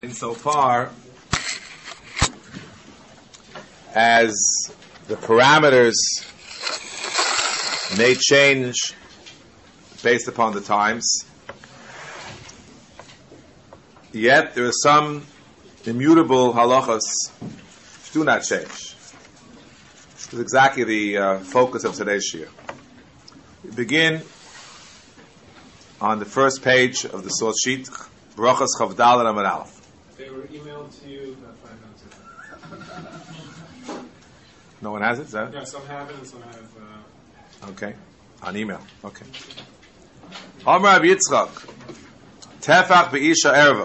Insofar as the parameters may change based upon the times, yet there are some immutable halachas which do not change. This is exactly the focus of today's shiur. We begin on the first page of the source sheet, Brachas Chav Daled Amud Aleph. They were emailed to you about 5 minutes ago. No one has it? Is that it? Yeah, some have it and some have... Okay. On email. Okay. Amar Rabbi Yitzchak, Tefach be'isha erva.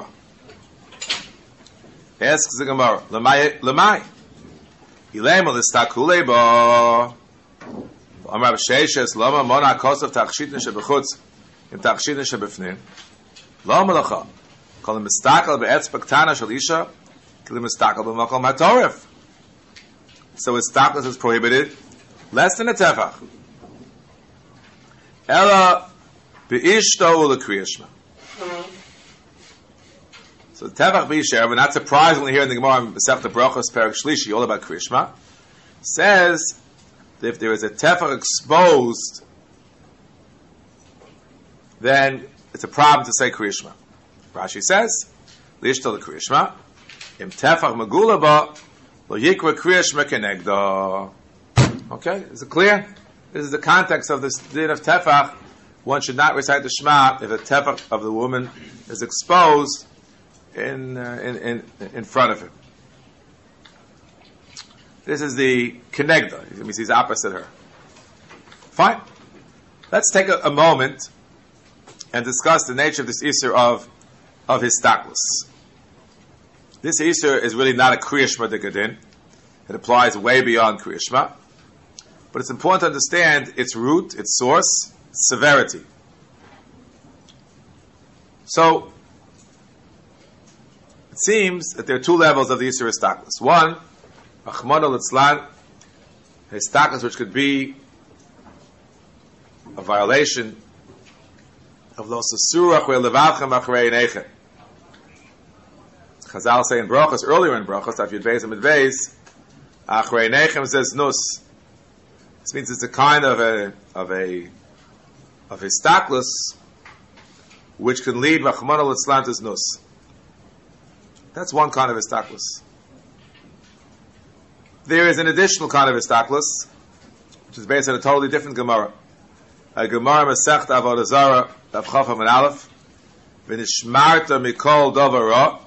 Asks the Gemara, Lemai. Ilema l'stakule ba. Amar Rabbi Sheishes, Lama mona kosav tachshitn shebechutz, im tachshitn shebefnim. Lama lacha. Kol mistakel be'etzbak tana shel isha, kol mistakel b'makom hatoref. So his staklus is prohibited less than a tefach. Ella be'ishto u'lekriyashma. So tefach be'isha, but not surprisingly here in the Gemara in Masechta Brachos Perek Shlishi, all about kriyashma, says that if there is a tefach exposed, then it's a problem to say kriyashma. Rashi says, "Lishto l'kriyashma, im tefach megula ba, lo yikra kriyashma kenegdo." Okay, is it clear? This is the context of this din of tefach. One should not recite the Shema if a tefach of the woman is exposed in front of him. This is the kenegdo. It means he's opposite her. Fine. Let's take a moment and discuss the nature of this issur of his staklus. This issur is really not a kriyashma dekadin. It applies way beyond kriyashma. But it's important to understand its root, its source, its severity. So, it seems that there are two levels of the issur staklus. One, Achmana Litzlan, a staklus which could be a violation of los asurach where levavchem achrei neichem. Chazal say in Brachos, earlier in Brachos, after Yud Beis and Mid Beis, achrei neichem says nus. This means it's a kind of a staklus which can lead Rachmana Litzlan to nus. That's one kind of staklus. There is an additional kind of staklus, which is based on a totally different Gemara. A Gemara Masechta Avodah Zarah Daf Chaf Amud Aleph, v'nishmarta mikol davar ra.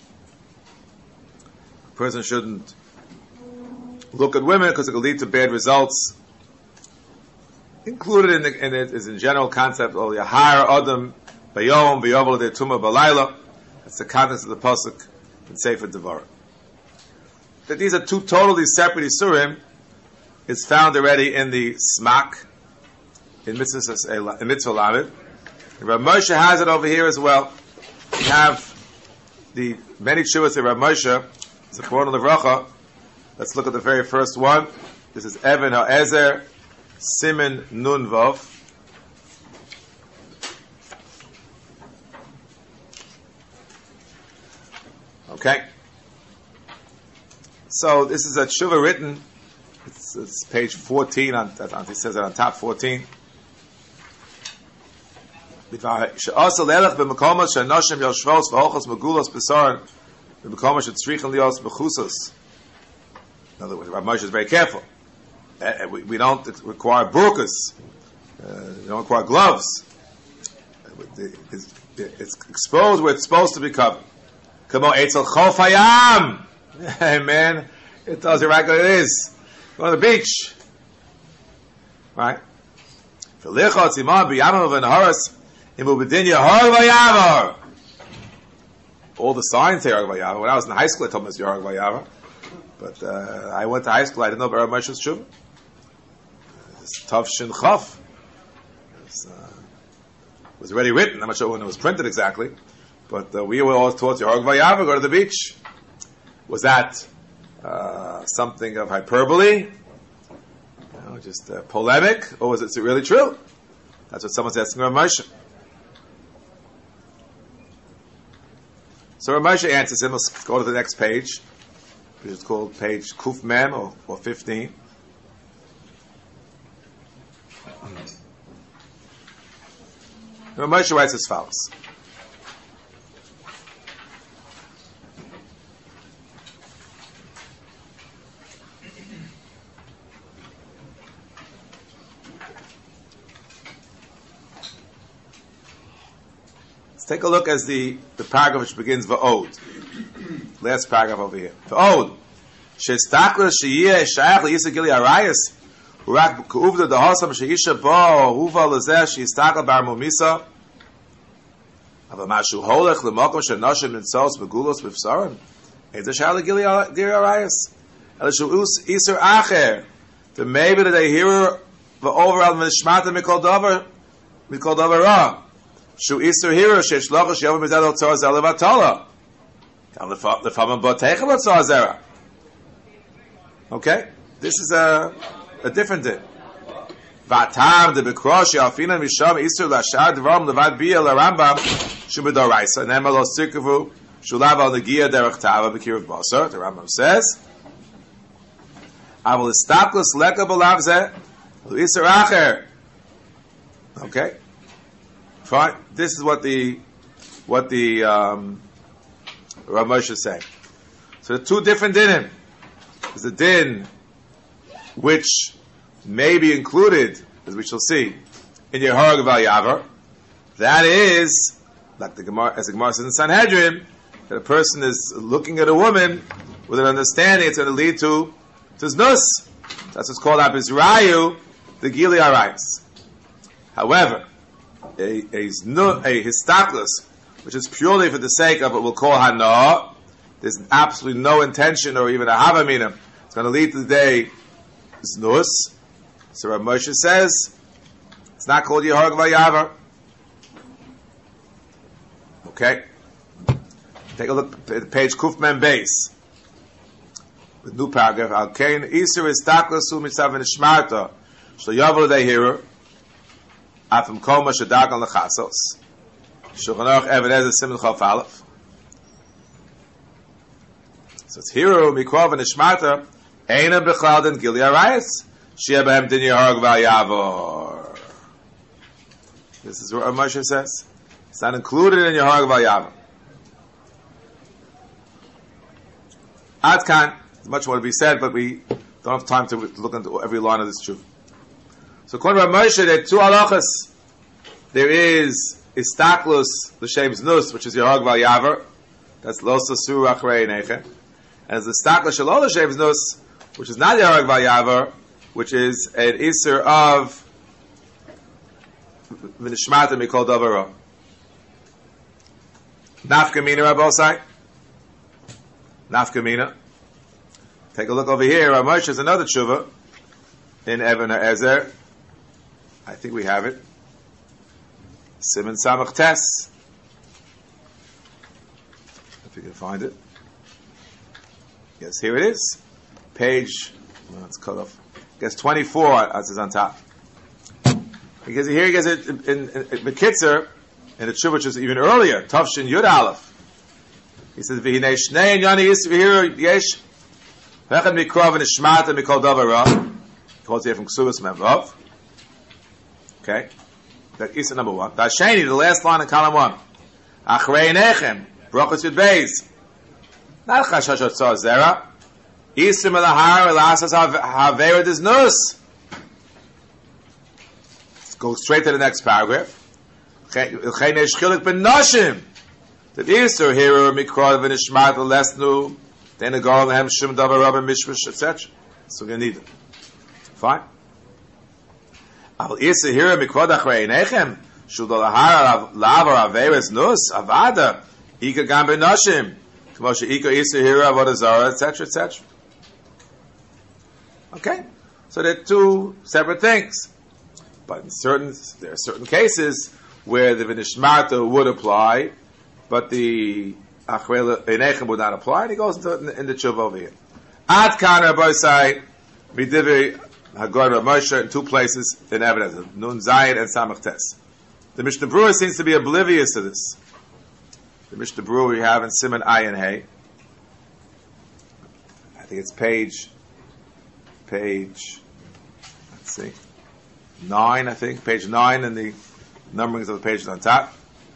A person shouldn't look at women because it will lead to bad results. Included in it is a general concept of Yahar Adam Bayom V'Yovel De'Tuma Balayla. That's the context of the pasuk in Sefer Devarim. That these are two totally separate isurim is found already in the Smak in Mitzvah Lamed. Rav Moshe has it over here as well. We have the many tshuvos of Rav Moshe. It's a Koron Levracha. Let's look at the very first one. This is Even HaEzer Simen Nun Vav. Okay. So this is a tshuva written. It's page 14. It says it on top 14. In other words, Rav Moshe is very careful. We don't require burkas. We don't require gloves. It's exposed where it's supposed to be covered. Come on, Eitzel Chof Hayam. Hey man, it tells you right what it is. Go on the beach. Right? All the signs say Yarag Vayavar. When I was in high school, I told me it's Yarag Vayavar. But I went to high school, I didn't know about Rav Moshe's Tshuva. It's Tav Shin Chaf. It was already written. I'm not sure when it was printed exactly. But we were always taught Yarag Vayavar, go to the beach. Was that something of hyperbole? Just polemic? Or was it really true? That's what someone's asking Rav Moshe. So Rav Moshe answers him. Let's go to the next page, which is called page Kuf Mem or 15. Rav Moshe writes as follows. Take a look as the paragraph which begins Va'od. Last paragraph over here. Va'od. She'estakler she'yeh shayach l'yisa gili arayas urak k'uvda dehosam she'isha bo huva l'zeh she'estakler bar mumisa ava mashu holech l'mokom she'noshim nintzos begulos b'fsarim eza shayach l'gili arayas ela she'us iser acher the maybe that they hear va'over al v'nishmata mikol davar ra Shu Isur Hiro Shesh Lachash Yavam Mizad Al Tzar Zera Levatala. Tell the Famam Boteicha Al Tzar Zera. Okay, this is a different thing. Vatam de Bekrosh Yafina Misham Isur Lashad Dvarim Levad Bia LaRambam Shumidor Raisa Nema Lo Sirkavu Shulav Al Negia Derech Tava Bekirav Basar. The Rambam says, Aval Istaklos Leka B'Lav Zeh Isur Acher. Okay. Fine. This is what the Rav Moshe is saying. So the two different dinim. There's a din which may be included, as we shall see, in your Harag Yavar. That is, like the Gemara, as the Gemara says in Sanhedrin, that a person is looking at a woman with an understanding it's going to lead to znus. That's what's called Abizrayu, the Gili Arayis. However, a histaklis, which is purely for the sake of what we'll call hana, there's absolutely no intention or even a havamina. It's going to lead to the day znus. So Rav Moshe says it's not called Yeharag Vayavar. Okay, take a look at page Kuf Mem Beis. The new paragraph. Al Kain Isur histaklis u'mitzav v'nishmarta shlo yavar lehiru. Afim koma shadak on the chasos. Shulchan Aruch Even Ezer Siman Chof Aleph. So it's hiru mikrov and ishmata eina b'chlal den gili arayis shia b'hem din yeharag v'ayavor. This is what Moshe says. It's not included in yeharag v'ayavor. Ad kan. There's much more to be said, but we don't have time to look into every line of this truth. So according to Rav Moshe, there are two halachas. There is istaklus l'shem znus, which is Yeharag Vayavar. That's lo sasur achrei neichem. And there's istaklus shelo l'shem znus, which is not Yeharag Vayavar, which is an iser of v'nishmata mikol davara. Nafka mina Rabbosai. Nafka mina. Take a look over here. Rav Moshe is another tshuva in Even Ezer. I think we have it. Siman Samach Tes. If you can find it. Yes, here it is. Page, well, it's cut off. I guess 24, as is on top. Because here he gets it in Bekitzer, in the Tshuva, which is even earlier. Tavshin Yud Aleph. He says, V'hinei shnei yoni yis v'hir yesh v'echad mikrov v'nishmata mikol davar ra. He quotes here from Ksubas Memvav. Okay, that is number one. Dasheni, the last line in column 1. Achrei nechem, brachos yud beis. Not chashashot tzar zera. Isim elahar elasas havera diznus. Let's go straight to the next paragraph. Ilchei neshchilik ben noshim. The isur here mikrod v'nishmat lesnu. Then the garland hem shum davar rabbi mishmash etc. So we need it. Fine. Al isa hira mikrod achrei nechem shudol lahar lavar averes nus avada ika gam benoshim k'moshe ika isa hira avodazara etc etc. Okay, so they're two separate things, but there are certain cases where the v'nishmarta would apply, but the achrei nechem would not apply. And he goes into in the tshuva over here. Ad kan Rabbi say midivi. Hagor Rav Moshe in two places in evidence, Nun Zayin and Samach Tes. The Mishnah Berurah seems to be oblivious to this. The Mishnah Berurah we have in Siman Ayin Hey. I think it's page, let's see, 9, I think, page 9 in the numberings of the pages on top.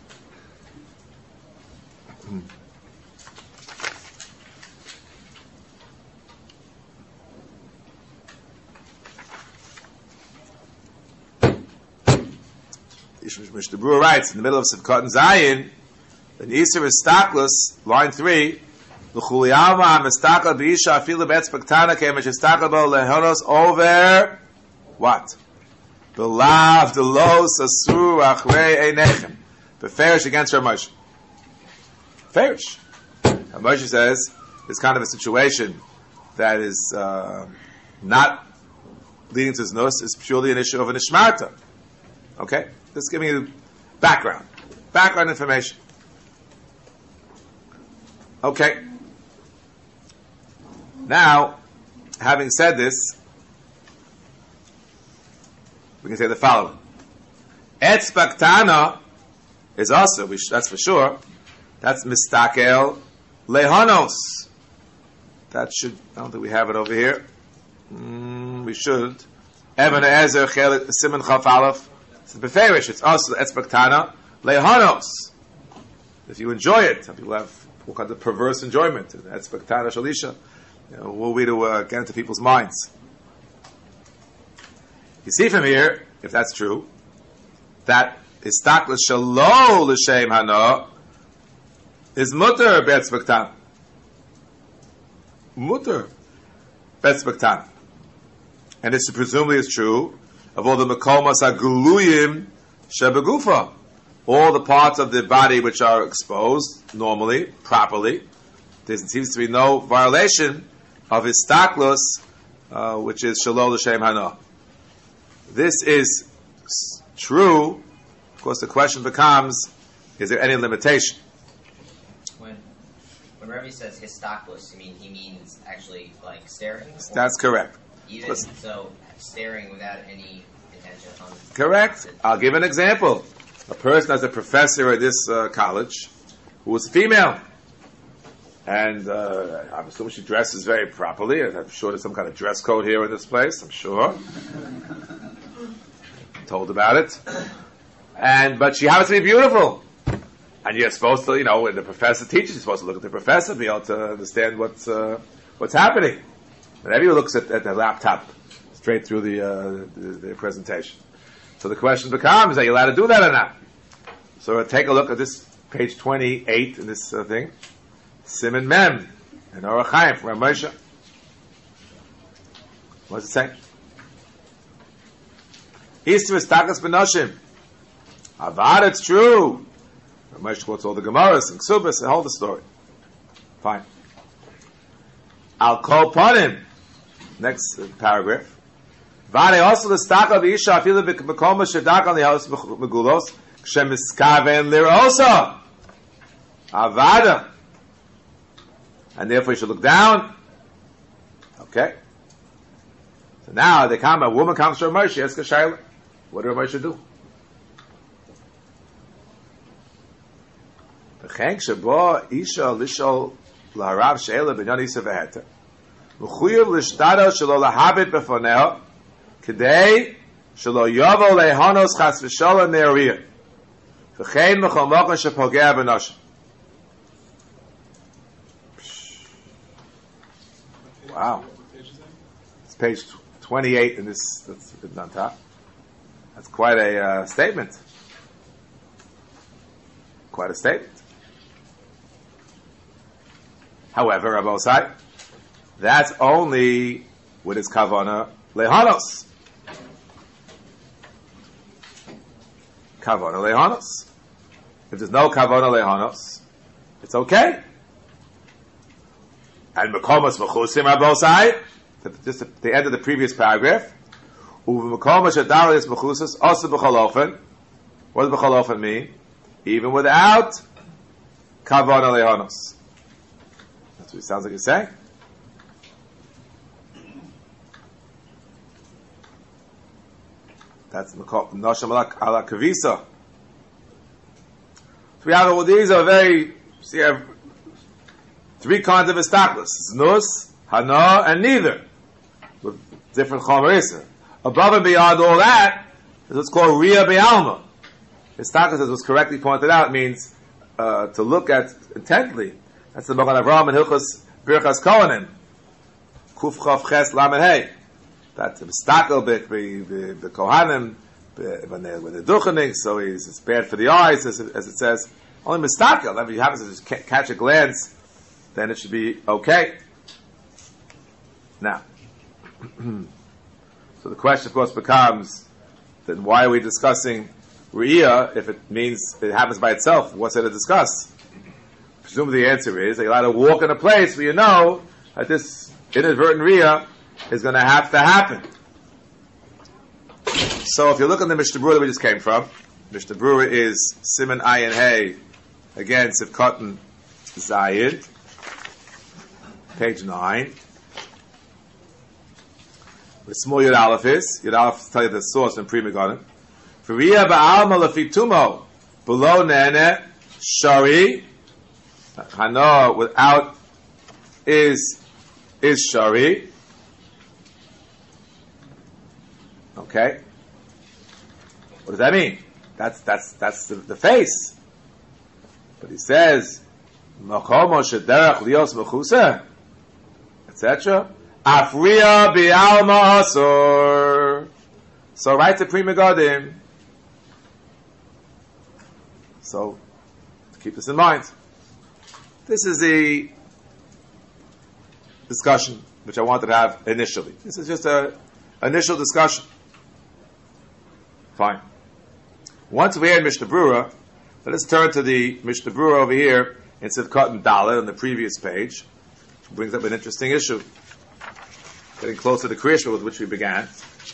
Mishnah Berurah writes in the middle of Sivkot and Zayin, an Isser is staklus, line 3, L'chuliyama ha-mistakal b'isha afilu be'etzpektana ke'emesh istakal lehonos over, what? Belav delos asur achrei einechem. Beferish against Rav Moshe. Ferish. Rav Moshe says, there's kind of a situation that is not leading to znus, is purely an issue of an ishmarta. Okay? Just giving you background information. Okay. Now, having said this, we can say the following. Etz baktana is also, that's for sure, that's mistakel lehonos. That should, I don't think we have it over here. We should. Eben Ezer Chelik Siman Chaf Aleph. It's the Beferish. It's also Etz baktana lehonos. If you enjoy it, some people have all kinds of perverse enjoyment. Etz baktana shalisha. What we to get into people's minds. You see from here, if that's true, that istaklas shalo l'shem hana is mutter betz baktana. Mutter betz baktana. And this presumably is true of all the makomas aguluyim shebegufa, all the parts of the body which are exposed normally, properly. There seems to be no violation of his staklus, which is shalol l'shem hana. This is true. Of course, the question becomes: is there any limitation? When Rebbe says histaklus, he means actually like staring. That's correct. Even so, staring without any intention on. Correct. I'll give an example. A person as a professor at this college who was female. And I'm assuming she dresses very properly. I'm sure there's some kind of dress code here in this place. I'm sure. I'm told about it. But she happens to be beautiful. And you're supposed to, when the professor teaches, you're supposed to look at the professor, be able to understand what's happening. But everyone looks at the laptop straight through the presentation. So the question becomes: are you allowed to do that or not? So take a look at this page 28 in this thing. Siman Mem and Orach Chaim from Rav Moshe. What does it say? Easter is takas benoshim. Avad, it's true. Rav Moshe quotes all the Gemaras and Ksubas and hold the story. Fine. I'll call upon him. Next paragraph. Vade also the staka b'isha afilu b'koma shedak on the house megulos k'shemiskaven lirosa. Avada. And therefore you should look down. Okay. So now a woman comes to Rav Moshe, asks a shayla. What did Rav Moshe do? V'chenk shebo isha lishol laharav she'ela b'nyan isa v'heter. V'chuyev l'shtara shelo lahabit b'foneho k'dei shelo yovo lehonos chas v'sholem ne'ariyah. V'chein m'chol mokon shepogea b'noshim. Wow. It's page 28 in this, that's on top. That's quite a statement. Quite a statement. However, Rabbi Osai, that's only with his kavana lehanos. Kavana lehanos. If there's no kavana lehanos, it's okay. And mekomas mechusim abosai. Just at the end of the previous paragraph. Uv mekomas shadaris mechusas also b'chalofen. What does b'chalofen mean? Even without kavana lehanos. That's what it sounds like he's saying. That's nosham ala kavisa. So we have all these are very So you have three kinds of istaklis: znus, hana, and neither, with different chomer. Above and beyond all that is what's called Riyah Be'alma. Istaklis, as was correctly pointed out, means to look at intently. That's the Magen Avraham and Hilchos Birchas Kohanim. Kuf Chav Ches Lamed Hey. That mistakel be Kohanim when they're duchening, so it's bad for the eyes, as it says. Only mistakel. If you happen to just catch a glance, then it should be okay. Now, so the question, of course, becomes: then why are we discussing Riyah if it means it happens by itself? What's there to discuss? Presumably the answer is that you're allowed to walk in a place where you know that this inadvertent Riyah is going to have to happen. So if you look at the Mishnah Berurah that we just came from, Mishnah Berurah is Siman Ayin Hey, again, Sivkatan Zayid, page 9. Where small Yud Aleph is, Yud Aleph tell you the source in Pri Megadim. For Riyah Ba'alma Lefitumo, below Nene, Shari, Hana without is Shari. Okay. What does that mean? That's the face. But he says, Makomo shederach lios mechusa, etc. Afriya bi'alma asor. So right to Pri Megadim. So keep this in mind. This is the discussion which I wanted to have initially. This is just an initial discussion. Fine. Once we're in Mishnah Berurah, let us turn to the Mishnah Berurah over here in Sivkatan Dalet on the previous page, which brings up an interesting issue. Getting closer to Kriyashma with which we began.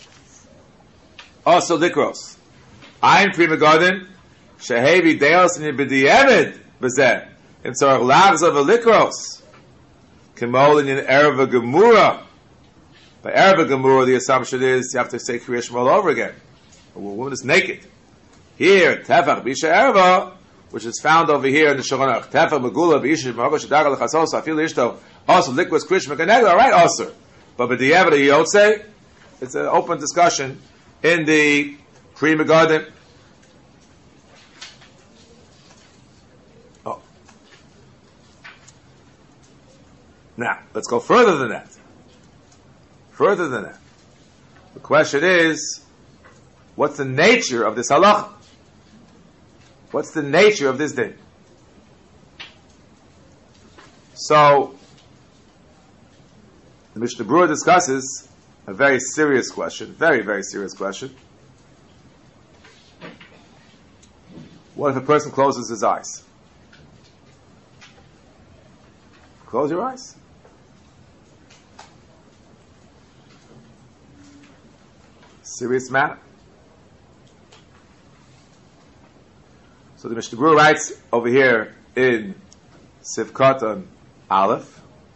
Also Likros. Ayin Pri Megadim, Shehevi Deos in B'di'emed B'zeh. In Tzarech Lachzav Likros. Kemol in Erev Gemura. By Erev Gemura, the assumption is you have to say Kriyashma all over again. A woman is naked. Here, Tefach B'isha Erva, which is found over here in the Shulchan Aruch. Tefach Megula B'isha M'Rosh Shadaga L'Chasos Afil Ishto. Also, Likros Kriyashma Kenegel. All right, also. But B'di'emed Yotze, it's an open discussion in the Pri Megadim. Oh. Now, let's go further than that. Further than that. The question is, what's the nature of this halacha? What's the nature of this day? So, the Mishnah Berurah discusses a very serious question, very, very serious question. What if a person closes his eyes? Close your eyes. Serious matter. So the Mishnah Berurah writes over here in Sivkatan Aleph,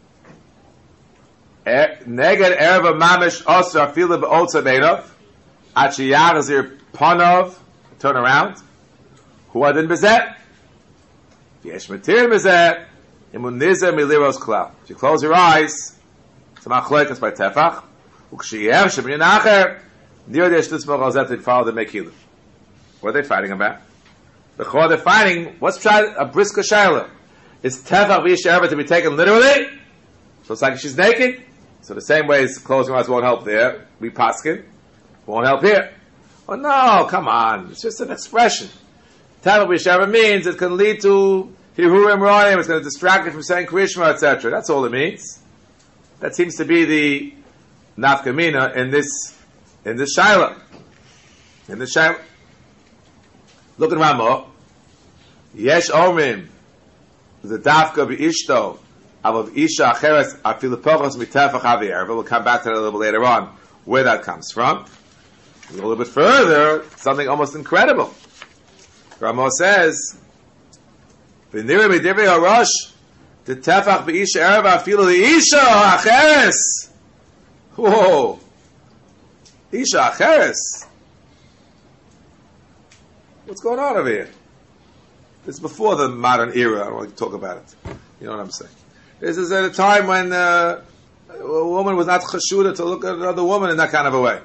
Neged erva mamish osra fila be'otza beinav achi yachzir panov, turn around, hu adin bezeh yesh matir bezeh imun nizeh miliros klal. If you close your eyes, it's a machlokas by tefach ukshiyev sheb'nin acher nir desh tismach alzet t'fal de mekilim. What are they fighting about? They're fighting, what's a brisker shaila? Is tefach v'yisha erva to be taken literally? So it's like she's naked? So the same way as closing eyes won't help there, we paskin, won't help here. Oh no, come on, it's just an expression. Tefach v'yisha erva means it can lead to hirurim roim, it's going to distract you from saying kriyishma, etc. That's all it means. That seems to be the nafkamina in this shaila. In this shaila. Look at Ramah. Yesh omrim the dafka b'ishto avav isha acheres afilu pochos mitefach havi erva. We'll come back to that a little bit later on, where that comes from. A little bit further, something almost incredible. Ramah says, "V'nira b'divrei harash the tefach b'isha erva afilu the isha acheres." Whoa, isha acheres. What's going on over here? This is before the modern era. I don't want to talk about it. You know what I'm saying? This is at a time when a woman was not chashuda to look at another woman in that kind of a way.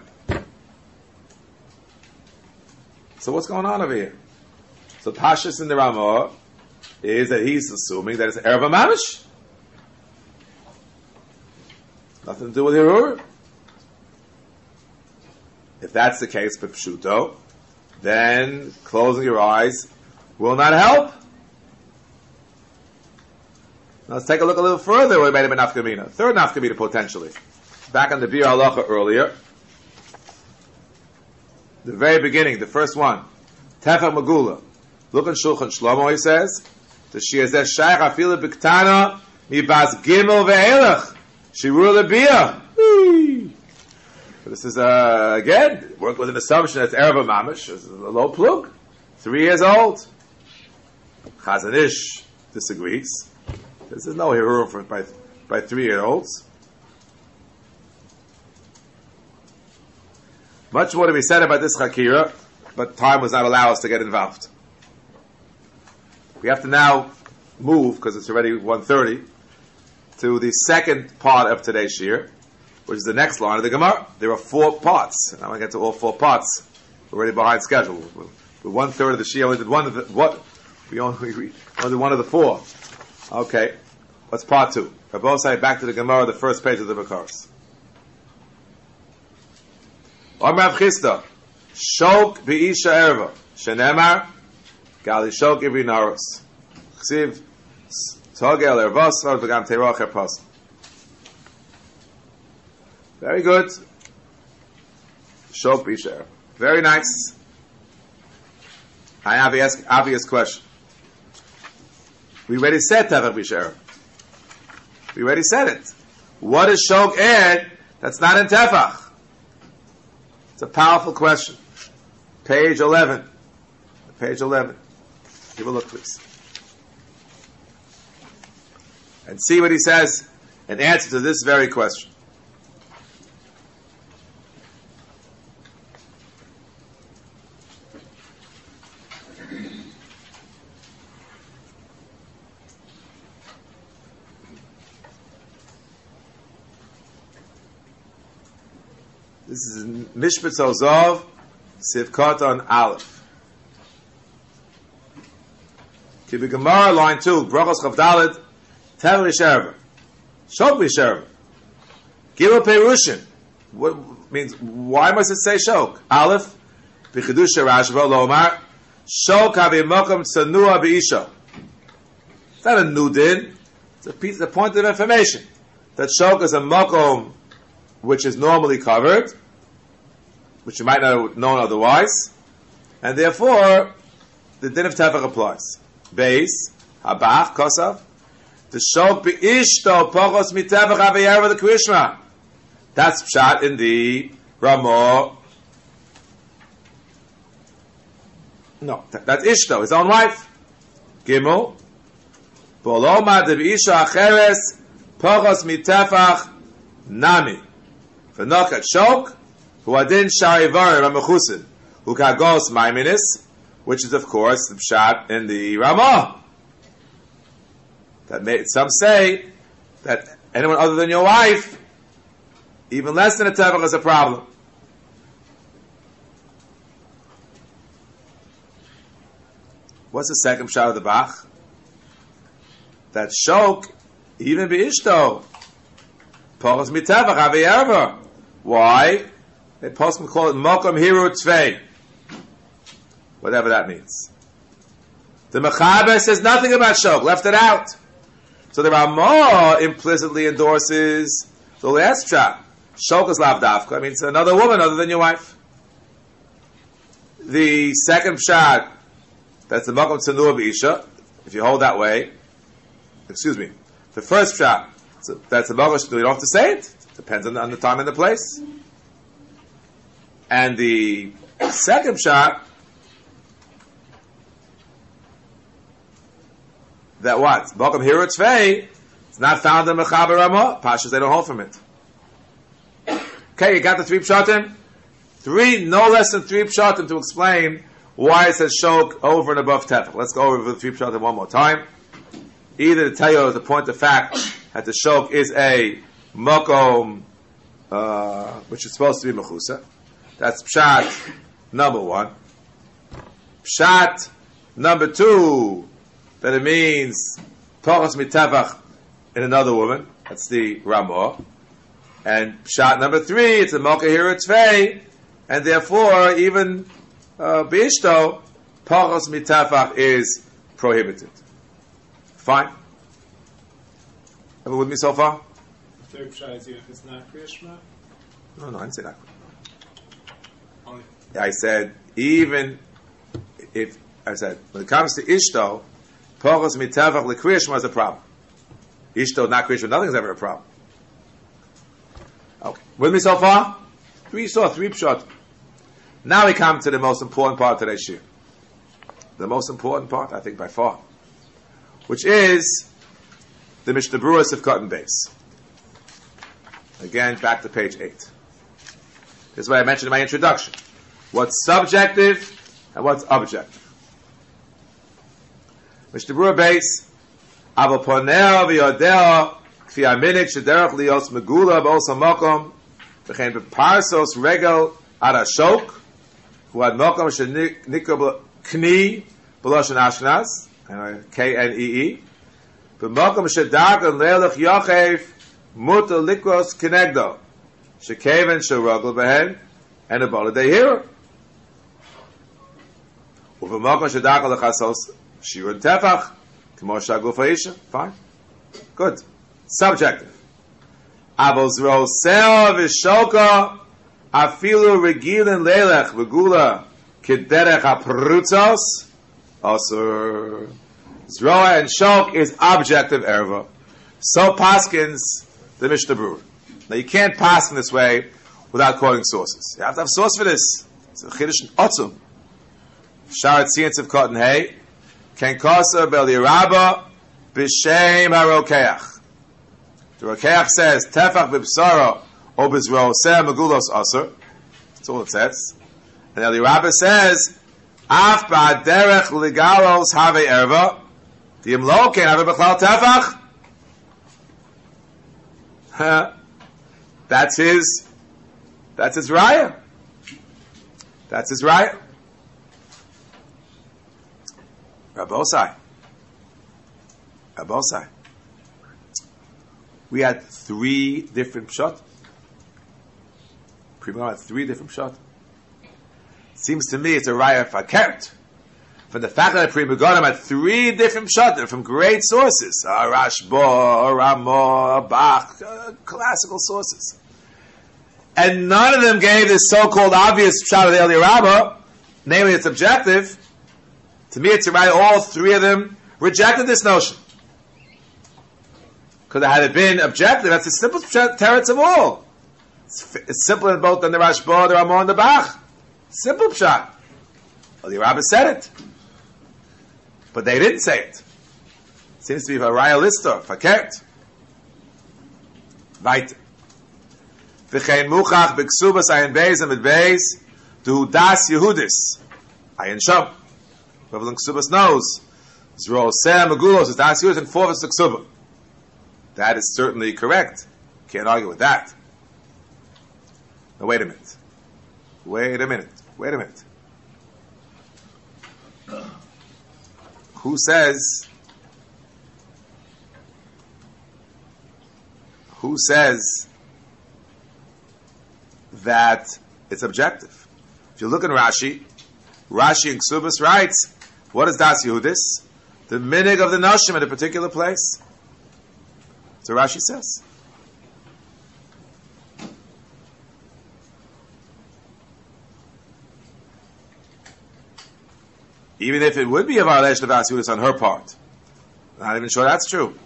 So what's going on over here? So Pashas in the Ramah is that he's assuming that it's Erev Mamish. Nothing to do with Hirur. If that's the case for Pshuto, then closing your eyes will not help. Now let's take a look a little further. We made him a nafkamina. Third nafkamina potentially. Back on the Bir Halacha earlier. The very beginning, the first one. Tefa Magula. Look in Shulchan Shlomo, he says. The Shiazeh Shaykh Afila Biktana Mibas Gimel Ve'elach. Shirur Lebiyah. This is, again, work with an assumption that it's Erev Mamish. It's a low plug. 3 years old. Chazon Ish disagrees. This is no hero for by 3-year-olds. Much more to be said about this Chakira, but time was not allow us to get involved. We have to now move, because it's already 1:30, to the second part of today's Shir, which is the next line of the Gemara. There are 4 parts. And I'm going to get to all 4 parts. We're already behind schedule. With 1/3 of the Shir, only did one of the, we only did one of the 4. Okay. What's part 2? Rabosai, back to the Gemara, the first page of the Bakaris. Rav Chisda, Shok B'isha Erva, Shenemar, Gali Shok Ibri Naros. Chsiv, Togel Ervosra, V'gam Teirach Erpas. Very good. Shok B'isha Erva. Very nice. I have an obvious question. We already said Tevach B'isha Erva. We already said it. What does Shok add that's not in Tefach? It's a powerful question. Page 11. Page 11. Give a look, please. And see what he says in answer to this very question. This is Mishpat Zov, Sivkot on Aleph. Kibi Gemara, line 2, Brachos Chavdalid, Tev Risherva, Shok Risherva, Gimel Perushin. What means? Why must it say Shok? Aleph, B'Chidusha Rashba Lomar, Shok Havi Mokum Tsanua B'Isha. It's not a new din. It's a point of information that Shok is a Mokum which is normally covered, which you might not have known otherwise, and therefore the din of tefach applies. Beis habach kosav the shok beishto pachos mitefach avayarva the krishma. That's pshat in the Ramah. No, that's ishto, his own wife. Gimel boloma de beisha acheres pachos mitefach nami. V'nokat shok, who adin sharivar ramachusin, who kagos maiminis, which is of course the pshat in the Ramah. That some say that anyone other than your wife, even less than a tefach, is a problem. What's the second pshat of the Bach? That shok, even beishto, pachos mitefach aviyarva. Why? They possibly call it Mokum Hiru Tvei. Whatever that means. The Mechaber says nothing about Shok, left it out. So the Ramah implicitly endorses the last pshat. Shok is lav dafka. I mean, it's another woman other than your wife. The second pshat, that's the Mokum Tsanua B'Isha, if you hold that way. Excuse me. The first pshat, so that's the Mokum, you don't have to say it. Depends on the time and the place. And the second shot, that what? Bokum Hiru Tzvei, it's not found in Mechaber Ramah. Pashas, they don't hold from it. Okay, you got the 3 pshatim? No less than 3 pshatim to explain Why it says shok over and above tefach? Let's go over the three pshatim one more time. Either to tell you as a point of fact that the shok is a makom, which is supposed to be mechusa. That's pshat number one. Pshat number two, that it means pachas mitefach in another woman. That's the Ramah. And pshat number three, it's a mokahira tvei, and therefore even b'ishto pachas mitefach is prohibited. Fine. Ever with me so far? Third pshat is if it's not Kriyashma. No, I didn't say that. Only. I said even if when it comes to ishto, pachas mitefach l'kriyashma is a problem. Ishto not kriyashma, nothing is ever a problem. Okay, with me so far? Three pshat. Now we come to the most important part of today's shir. The most important part, I think, by far, which is the Mishnah Berurah of Cotton Base. Again, back to page 8. This is what I mentioned in my introduction. What's subjective and what's objective. Mishnah Berurah Base, Aval poneo v'yodeo kfi aminik shederach lios megula b'osa mokom v'chein b'parsos regel ad hashok hu ad mokom shenikra kni b'loshen Ashkenaz Knee b'mokom shedagan leilach yochev muta likros kenegdo shekeven sherogel behen and a bala dehira u'b'mokom shedagan lechasos shirun tefach k'mo shagul fa'isha. Fine, good. Subjective. Avos rosel v'shoka afilu regilin leilach v'gula k'derech ha'prutzos asur. Zroa and shok is objective erva. So paskins the Mishnah Berurah. Now you can't pass in this way without quoting sources. You have to have source for this. It's a chiddush otzum. Sharat science of cotton hay. Ken kosa bel yiraba b'shem harokeach. The rokeach says tefach b'bsara o b'zroseh megulos asur. That's all it says. And the Rabbi says af ba'derech ligalos have erva. The imlo can't have a b'chlal tefach. That's his raya. That's his raya. Rabbosai. We had 3 different pshat. Prima had 3 different pshat. Seems to me it's a raya fakert. From the fact that Prima Godim had 3 different pshat from great sources. Rashba, Ramah, Bach, classical sources. And none of them gave this so-called obvious pshat of the Eli Rabbah, namely it's objective. To me it's a raya, all 3 of them rejected this notion. Because had it been objective, that's the simplest teretz of all. It's simpler than both than the Rashba, the Ramah, and the Bach. Simple pshat. Well, the Rabbah said it. But they didn't say it. Seems to be a raya lister, fakert. Weiter. V'chein muchach b'ksubas ayin beis and beis du das Yehudis. Ayin shom. Whoever in ksubas knows. Zro seh megulos is das Yehudis and 4 is the ksubah. That is certainly correct. Can't argue with that. Now wait a minute. Who says that it's objective? If you look in Rashi in Ksubas writes, what is Das Yehudis? The minig of the Nashim in a particular place. So Rashi says. Even if it would be a violation of Das Yehudis on her part. Not even sure that's true.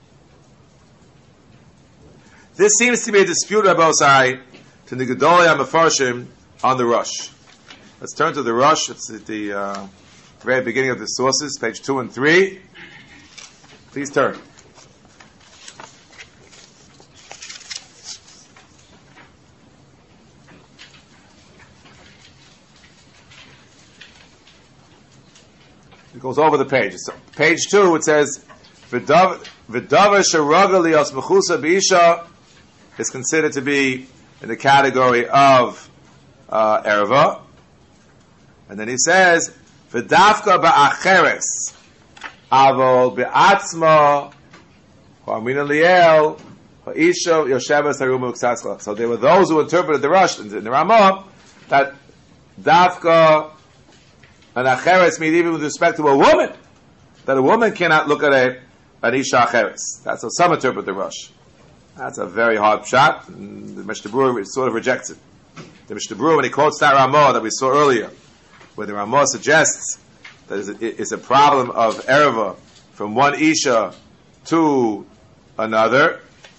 This seems to be a dispute, Rabbi Osai, to the Gedolei HaMefarshim on the Rosh. Let's turn to the Rosh. It's at the very beginning of the sources, page 2 and 3. Please turn. goes over the page. So, page 2, it says, V'davar sheraga lios mechusa b'isha is considered to be in the category of erva. And then he says, V'dafka ba'acheres avol be'atzma ha'amina liel ha'isha yoshevas harumu k'satzla. So there were those who interpreted the Rosh in the Ramah that dafka and acheres means even with respect to a woman, that a woman cannot look at an isha acheres. That's how some interpret the Rosh. That's a very hard shot. The Mishnah Berurah sort of rejects it. The Mishnah Berurah, when he quotes that Ramah that we saw earlier, where the Ramah suggests that it's a problem of erva from one isha to another.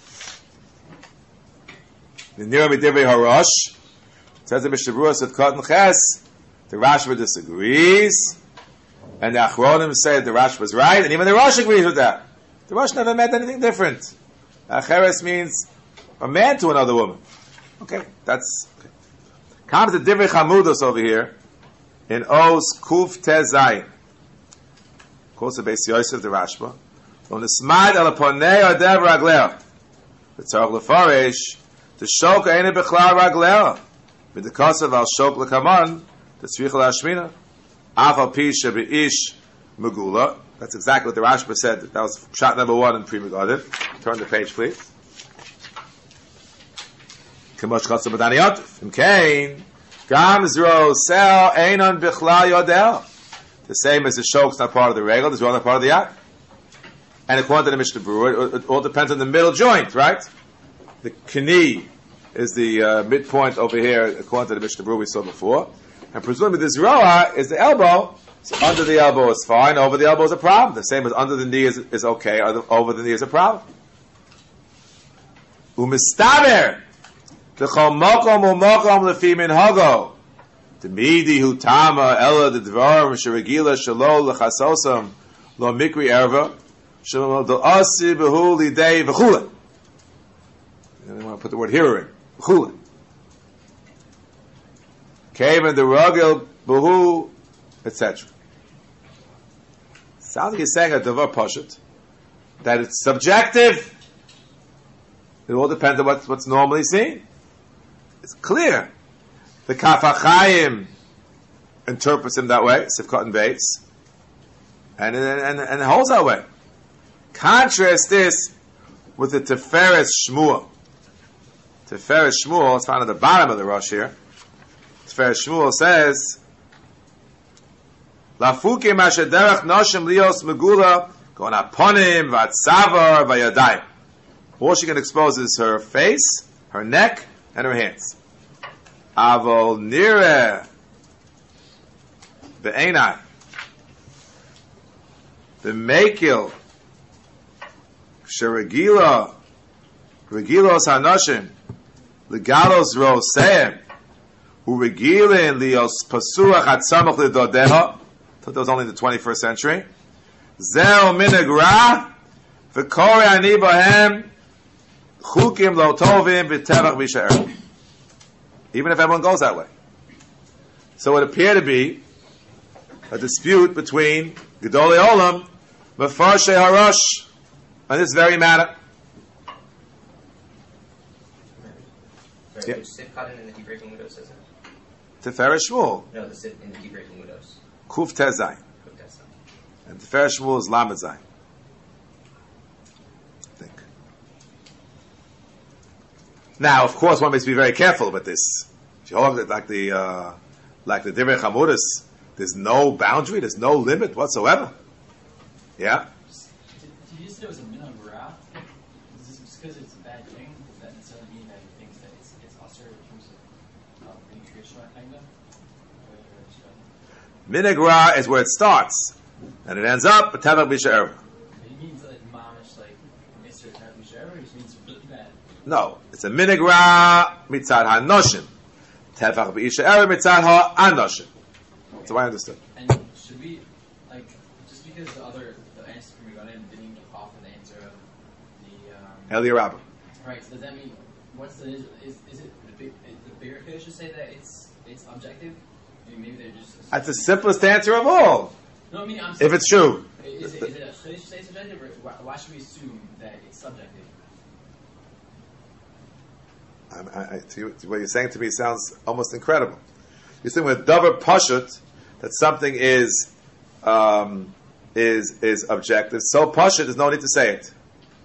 The Nira Midivei Harosh says the Mishnah Berurah said Katan Ches. The Rashba disagrees, and the Achronim say the Rashba is right, and even the Rosh agrees with that. The Rosh never meant anything different. Acheres means a man to another woman. Okay, that's okay. Comes the Divrei Chamudos over here in Os Kuf Tez Zayin. Of course, the Beis Yosef, the Rashba. On the Smad al Ponei Adev Ragleo. The Tzarech Lefarish. The Shok Eine Bechlal Ragleo. With the Kosav al Shok Lekaman. The Tzricha Lashmina. Afal Pisha Beish Megula. That's exactly what the Rashba said. That was shot number 1 in Pri Megadim. Turn the page, please. Kemosh Chotzer B'Dani Yotif. Im Kain. Gam Zro Sel Einon Bichlal Yodel. The same as the Shok's not part of the regal, the Zro not part of the Yad. And according to the Mishnah Berurah, it all depends on the middle joint, right? The Kni is the midpoint over here, according to the Mishnah Berurah we saw before. And presumably the Zroa is the elbow. So under the elbow is fine, over the elbow is a problem. The same as under the knee is okay, over the knee is a problem. Umistaber T'chol mokom u'mokom lefi minhago T'midi hu tama ela the dvarim sheregila shelo lechasosam lo mikri erva shelo do'asi behu lidei v'chula. And I want to put the word here in v'chula. Came in the ragil behu, etc. Sounds like he's saying a davar pashut, that it's subjective. It all depends on what's normally seen. It's clear. The Kaf HaChaim interprets him that way, Sifkat and Beis, and holds that way. Contrast this with the Tiferet Shmuel. Tiferet Shmuel is found at the bottom of the Rosh here. Tiferet Shmuel says, Lafuke mashederach noshim lios megula gon aponim vatzavar vayadayim. All she can expose is her face, her neck, and her hands. Avol nireh be'enai be'mekil sheregila regilos hanoshim legalos roseim uregilin lios pasuach atzamach ledodeha. That was only in the 21st century. Zeo minagra v'kore ani bahem chukim lo tovim v'tevach v'she'er. Even if everyone goes that way. So it appeared to be a dispute between Gedolei Olam, Mefarshei Harosh, on this very matter. Sorry, which Sifkat in the Hebrew Widows says it? Tiferet Shmuel. No, the Sif in the Hebrew Widows. Kuf Tezayin. And Tiferet Shmuel is Lamed Zayin. I think. Now, of course, one must be very careful with this. If you hold it like the Divrei Chamudos, there's no boundary, there's no limit whatsoever. Yeah? Did you say it was a minagra? Is this just because it's a bad thing? Does that necessarily mean that he thinks that it's usher in terms of recreational kinda? Minagra is where it starts, and it ends up with Tevach B'She'er. It means like mamish, like Mr. Tevach B'She'er, which means really bad. No, it's a Minagra mitzad ha'noshim. Tevach B'She'er mitzad ha'anoshim. That's what I understood. And should we, like, just because the answer from Megadim didn't give off in the answer of the Eli Rabbah. right? So does that mean what's the is it the bigger case should say that it's objective? I mean, maybe they're just. That's the simplest answer of all. No, I mean, If it's true. Is it a chiddush to say subjective, or why should we assume that it's subjective? What you're saying to me sounds almost incredible. You're saying with davar pashut that something is objective. So pashut, there's no need to say it.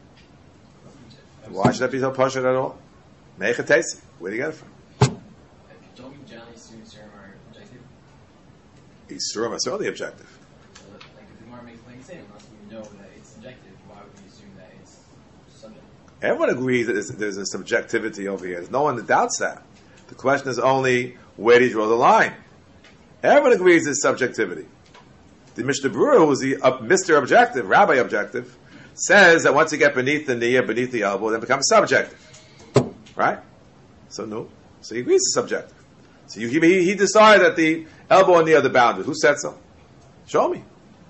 Why should that be so pashut at all? Meichatesi. Where do you get it from? Don't we generally assume Isurim are objective? Isurim are certainly objective. So, like, if the Gemara makes a plain statement, unless we know that it's subjective, why would we assume that it's subjective? Everyone agrees that there's a subjectivity over here. There's no one that doubts that. The question is only, where do you draw the line? Everyone agrees there's subjectivity. The Mishnah Berurah, who is the Mr. Objective, Rabbi Objective, says that once you get beneath the knee or beneath the elbow, then it becomes subjective. Right? So no. So he agrees it's subjective. So he decided that the elbow and knee are the boundaries. Who said so? Show me.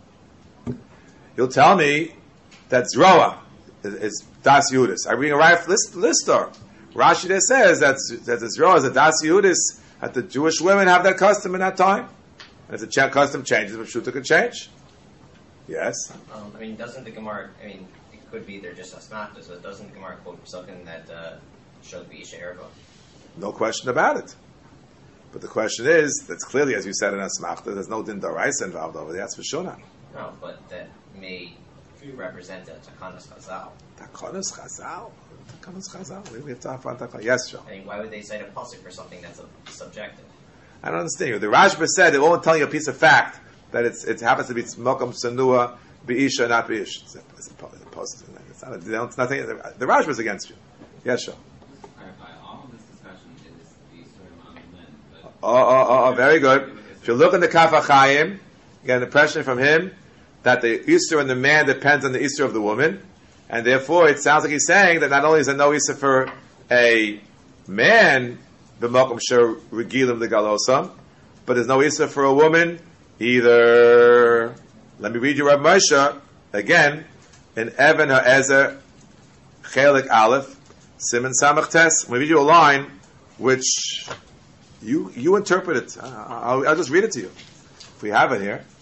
You'll tell me that Zroa is Das Yehudis. I bring a right lister. Rashi there says that the Zroa is a Das Yehudis, that the Jewish women have that custom in that time. And if the custom changes, the Pshuta could change. Yes. I mean, doesn't the Gemara, it could be they're just asmachta, so doesn't the Gemara quote something that showed the Isha Erva? No question about it. But the question is, that's clearly, as you said in Asmachta, there's no din daraisa involved over there. That's for sure not. No, but that may represent a Takanas Chazal. Takanas Chazal? Takanas Chazal? We have to find Takanas. Yes, Joe. I mean, why would they cite a pasuk for something that's subjective? I don't understand you. The Rashba said, it won't tell you a piece of fact that it happens to be Mokum Sanua, Be'isha, not Be'ish. It's a post. It's not it's nothing. The Rashba is against you. Yes, Joe. All of this discussion is the Isurim on men. Oh, very good. If you look in the Kaf HaChaim, you get an impression from him that the Isur in the man depends on the Isur of the woman, and therefore it sounds like he's saying that not only is there no Isur for a man, b'mokum shel regilim legalosam, but there's no Isur for a woman either. Let me read you Rav Moshe again in Evan HaEzer Chelik Aleph Siman Samach Tes. I'm going to read you a line which you interpret it. I'll just read it to you. If we have it here.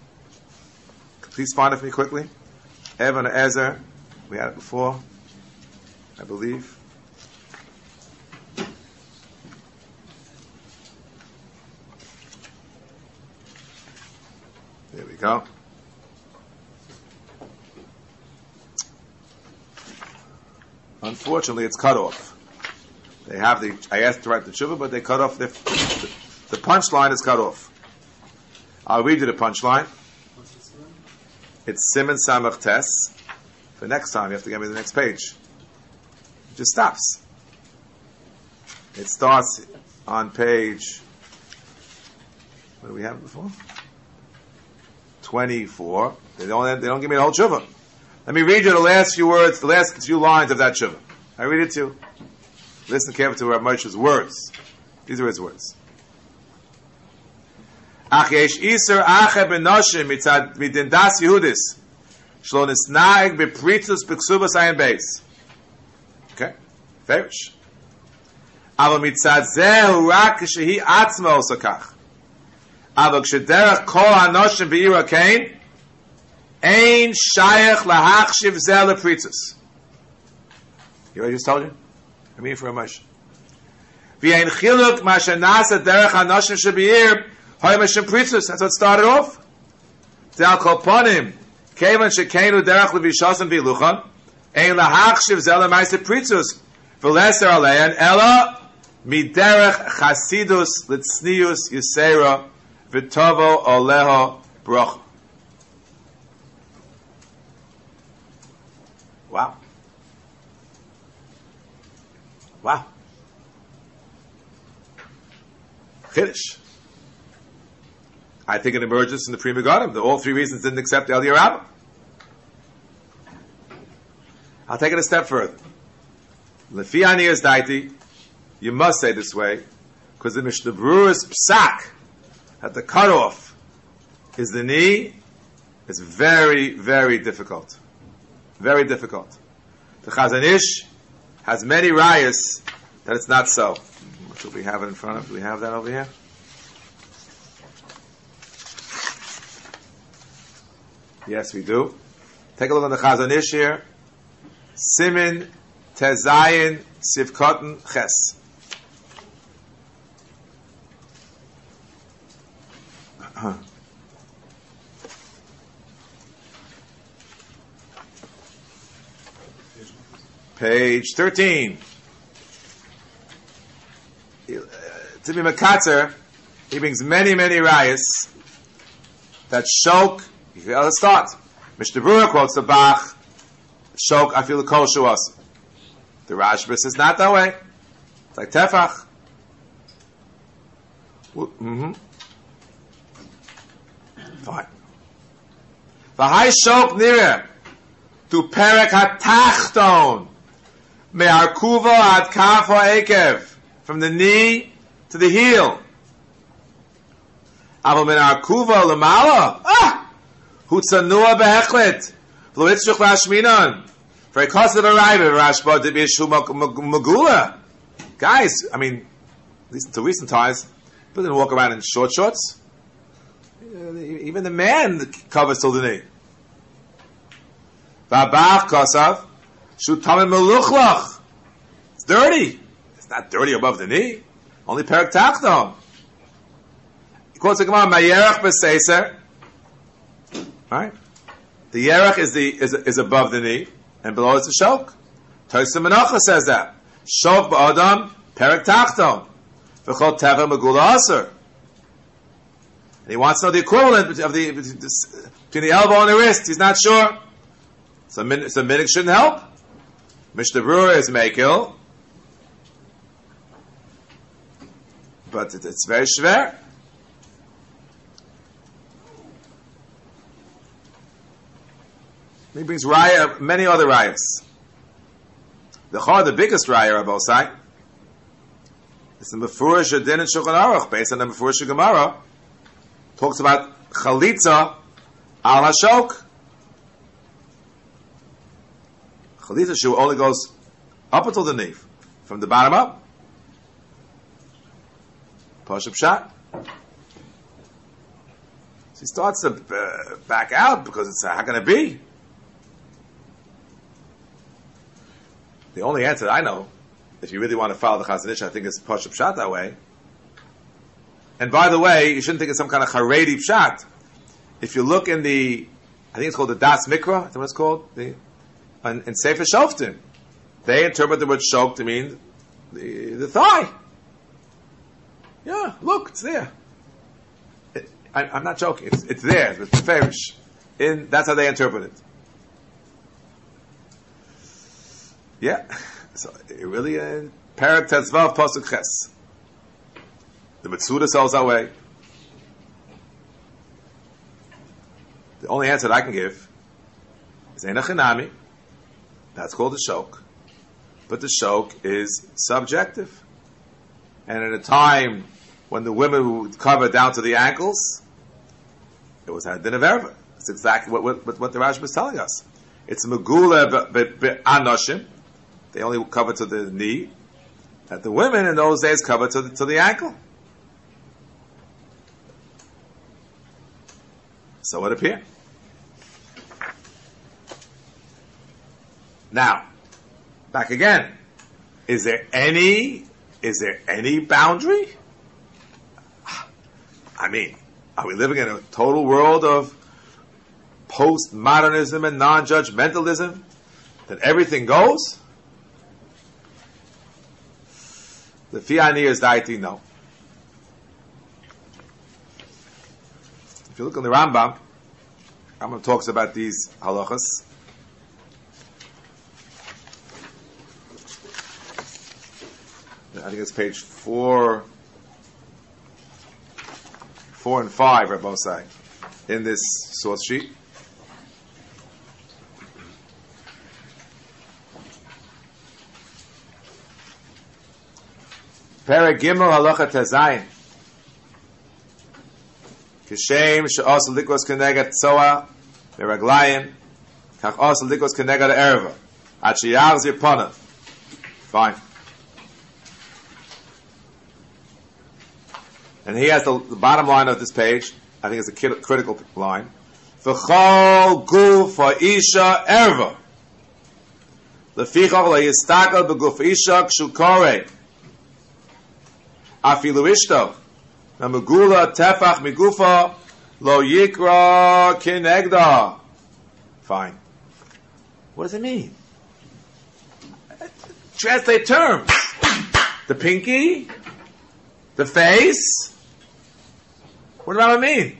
Please find it for me quickly. Evan Ezer. We had it before, I believe. There we go. Unfortunately, it's cut off. They have I asked to write the tshuva, but they cut off the punchline is cut off. I'll read you the punchline. It's Siman Samach Tes. For next time, you have to get me the next page. It just stops. It starts on page. What do we have before? 24. They don't give me the whole tshuva. Let me read you the last few words, the last few lines of that tshuva. I read it to you. Listen carefully to Rav Moshe's words. These are his words. Ach yesh iser ache benoshim mitzad midin das Yehudis shlo nisnaeg bepritus beksubas ayin beis. Okay, fairish. Aber mitzad zehu rak shehi atzma osakach. Aber kshederach kol hanoshim beira kain ein shayach lahachshiv zeh lepritus. You already just told you? I mean for a Moshe. V'yein chiluk ma shenasa derech hanoshim shebeir. That's what started off. Zal kolponim, kevan shekenu derech levishasim v'lucham, ein lahachshiv zela ma'aseh pritzus, v'leser alein ela miderech chasidus litznius yisera v'tovo oleho brocha. Wow. Wow. Chiddush. I think it emerges from the Pri Megadim. All three reasons didn't accept Eliyah Rabbah. I'll take it a step further. Lefi aniyas daiti, you must say this way, because the Mishnah Berurah's psak, at the cutoff, is the knee, is very, very difficult. Very difficult. The Chazon Ish has many rayas that it's not so. What do we have it in front of? Do we have that over here? Yes, we do. Take a look on the Chazon Ish here. Simin Tezayin Sivkotten Ches. Page 13. To be Makatzer, he brings many rayas that shok. Let's start. Mr. Brewer quotes the Bach, shok, I feel the kol shuas. The Rashba says not that way. It's like tefach. Mm-hmm. Fine. V'hai shok nireh to perek hatachton me'arkuvo ad kafo ekev, from the knee to the heel. Aval min arkuvo lemala, hutzanua behechlet v'lo itzruch lashminon for a cost of a rive Rashba to be magula. Guys, I mean, at least until recent times, people didn't walk around in short shorts. Even the man covers till the knee. V'abach kosav shutamim meluchlach. It's dirty. It's not dirty above the knee. Only perek tachton. He quotes the Gemara, "Mayerach b'seiser." Right? The yerach is above the knee, and below is the shok. Tosem Menachah says that shok ba'adam perek tachton v'chol teva megula aser. And he wants to know the equivalent of between the elbow and the wrist. He's not sure. So minig shouldn't help. Mishnah Brewer is mekil, but it's very schwer. He brings raya, many other rayas. The biggest raya of Osai is the Mefurish Adin and Shulchan Aruch, based on the Mefurish Gemara. Talks about chalitza al hashok. Chalitza shoe only goes up until the knee, from the bottom up. Pashup shot. So he starts to back out because it's how can it be? The only answer that I know, if you really want to follow the Chazon Ish, I think it's Pashup shot that way. And by the way, you shouldn't think it's some kind of Haredi pshat. If you look in the, I think it's called the Das Mikra, that's what it's called, in Sefer Shoftim, they interpret the word shok to mean the thigh. Yeah, look, it's there. I'm not joking. It's there. It's farish. That's how they interpret it. Yeah. So it really Perek Tetzvav Pasuk Ches. The Metzuda sells that way. The only answer that I can give is Eina Chinami. That's called a shok. But the shok is subjective. And at a time when the women would cover down to the ankles, it was Hadin of Erva. That's exactly what the Rashba is telling us. It's Megula Anoshim. They only cover to the knee. That the women in those days cover to the ankle. So it appears. Now, back again. Is there any boundary? I mean, are we living in a total world of postmodernism and non-judgmentalism? That everything goes? The Fiani is daiti, no. If you look on the Rambam talks about these halachas. I think it's page 4 and 5 are both sides in this source sheet. Perek Gimel halacha tezayin. Kishem she'os likos kenegat tzoa meraglayim kach os likos kenegat erva ad sheyachzir panav. Fine. And he has the bottom line of this page. I think it's a critical line. V'chol guf ha'isha erva. Lefichach lo yistakel beguf isha kshu korei. Afilu ishto. Namegula tefach migufa lo yikra kinegda. Fine. What does it mean? Translate terms. The pinky, the face. What does that mean?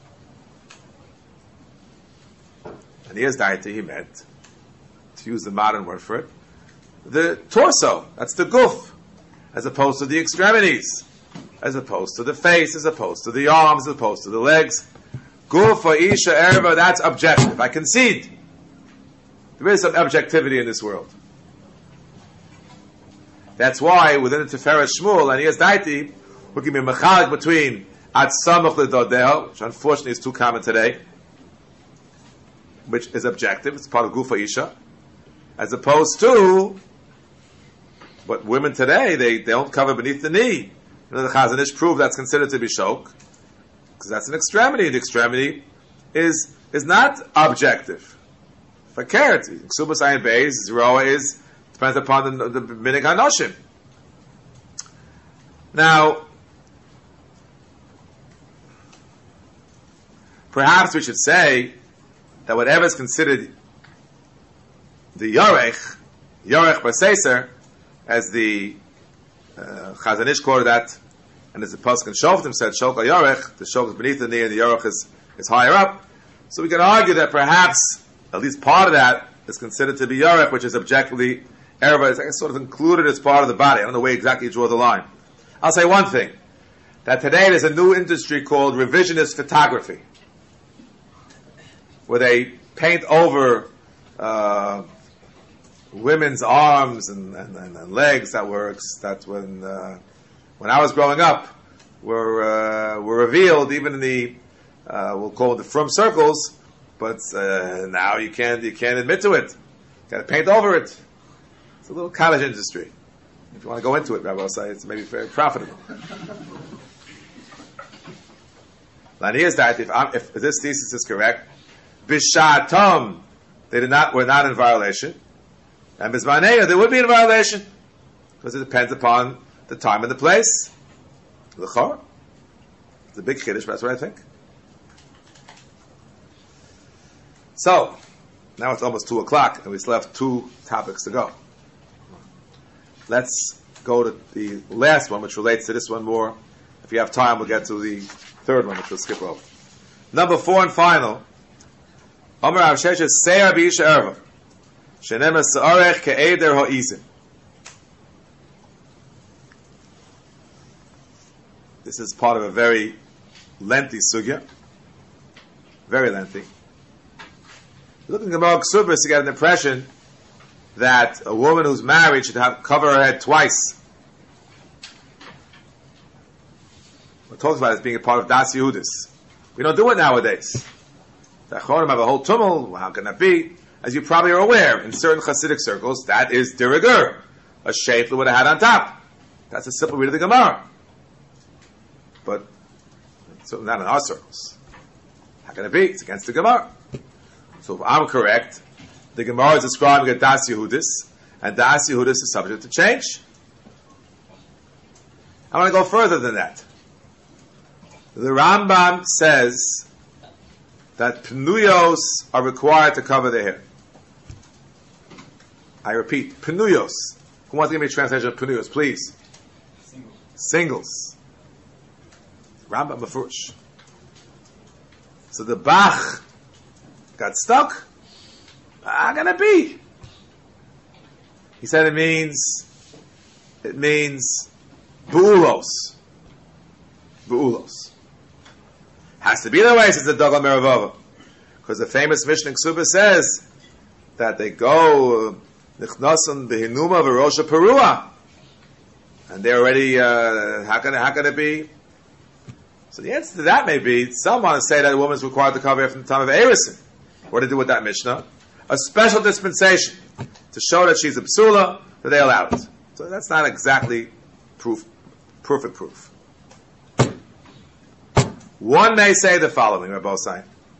And here's Daiti, he meant, to use the modern word for it, the torso. That's the guf, as opposed to the extremities, as opposed to the face, as opposed to the arms, as opposed to the legs. Guf or isha erva, that's objective. I concede. There is some objectivity in this world. That's why within the Tiferet Shmuel, and here's Daiti, we can be mechalik between at samach ledodeho, which unfortunately is too common today, which is objective, it's part of Gufa Isha, as opposed to what women today, they don't cover beneath the knee. You know, the Chazon Ish proved that's considered to be shok, because that's an extremity. The extremity is not objective. Fakert, Ksubas Ayin Beis, Zeroa is, depends upon the Minig HaNoshim. Now, perhaps we should say that whatever is considered the Yorech Baseser, as the Chazon Ish quoted that, and as the Pasuk in Shoftim said, Shok Yorech, the Shok is beneath the knee and the Yorech is higher up. So we can argue that perhaps at least part of that is considered to be Yorech, which is objectively Erva, is sort of included as part of the body. I don't know where exactly you draw the line. I'll say one thing, that today there's a new industry called revisionist photography, where they paint over women's arms and legs that when I was growing up were revealed even in the we'll call it the frum circles, but now you can't admit to it. You got to paint over it. It's a little cottage industry. If you want to go into it, Rabbi will say it's maybe very profitable. Now here's that if this thesis is correct, Bishatom, were not in violation. And Bizmaneya, they would be in violation. Because it depends upon the time and the place. L'chor. It's a big chiddush, but that's what I think. So, now it's almost 2 o'clock, and we still have 2 topics to go. Let's go to the last one, which relates to this one more. If you have time, we'll get to the third one, which we'll skip over. Number 4 and final. Omer Rav Sheshes Seir B'Isha Erva Shenem Sa'arech Ke'eder Ha'izim. This is part of a very lengthy sugya. Very lengthy. Looking at Gemara Ksubris, you get an impression that a woman who's married should cover her head twice. We're talking about it as being a part of Das Yehudis. We don't do it nowadays. The Achonim have a whole tumult. How can that be? As you probably are aware, in certain Hasidic circles, that is dirigur, a sheikh with a hat on top. That's a simple read of the Gemara. But certainly not in our circles. How can it be? It's against the Gemara. So if I'm correct, the Gemara is describing a Das Yehudis, and Das Yehudis is subject to change. I want to go further than that. The Rambam says that Pnuyos are required to cover their hair. I repeat, Pnuyos. Who wants to give me a translation of Pnuyos, please? Singles. Rambam Mefurish. So the Bach got stuck. How can it be? He said it means bu'ulos. Bu'ulos. Has to be that way, says the Dagla Meravava. Because the famous Mishnah Ksuba says that they go Nichnasan Behinuma V'Rosha Perua. And they're already, how can it be? So the answer to that may be, some want to say that a woman is required to cover from the time of Erison. What to do with that Mishnah? A special dispensation to show that she's a psula, that they allow it. So that's not exactly perfect proof. One may say the following, Rabbi Osai.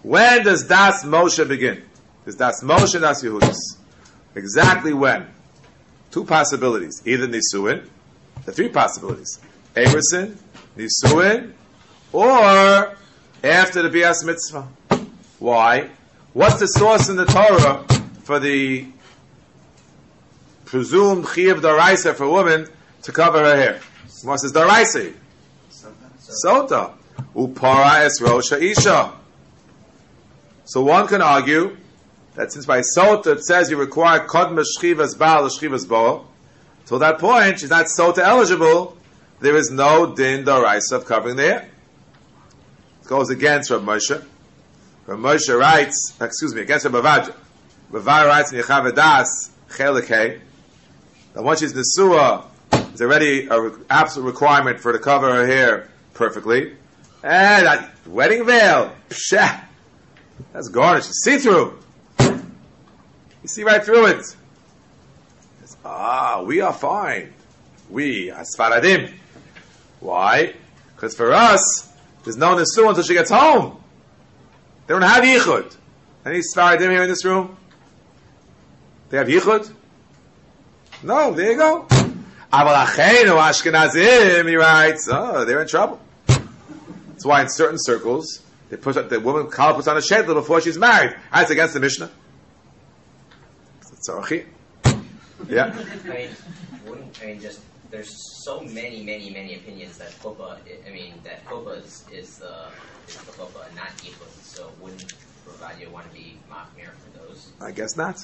When does Das Moshe begin? Does Das Moshe and Das Yehudis? Exactly when? Two possibilities. Either Nisuin, the three possibilities. Eberson, Nisuin, or after the Bias Mitzvah. Why? What's the source in the Torah for the presumed Chiyuv Daraisa for a woman to cover her hair? What says Daraisa? Sota. Upara es Rosh Isha. So one can argue that since by Sota it says you require Kodma Shchivas Baal Shchivas Bo, till that point she's not Sota eligible, there is no Din Daraisa of covering the hair. It goes against Rav Moshe. Rav Moshe writes, against Rav Avadja. Rav Avadja writes in Yechav Das, Chelik Hey, that once she's Nesua, there's already an absolute requirement for her to cover her hair perfectly. And a wedding veil, pshah, that's garnish, it's see-through. You see right through it. It's, we are fine. We are Sfaradim. Why? Because for us, there's no Nesua until she gets home. They don't have Yichud. Any Sfaradim here in this room? They have Yichud? No, there you go. Aval Achenu Ashkenazim, he writes, they're in trouble. That's why in certain circles, they push up, the woman Kala puts on a sheitel before she's married. It's against the Mishnah. Tzarachi. Yeah. Just there's so many opinions that Chuppah. That Chuppah is the Chuppah and not Yichud. So wouldn't Ravadia want to be machmir for those? I guess not.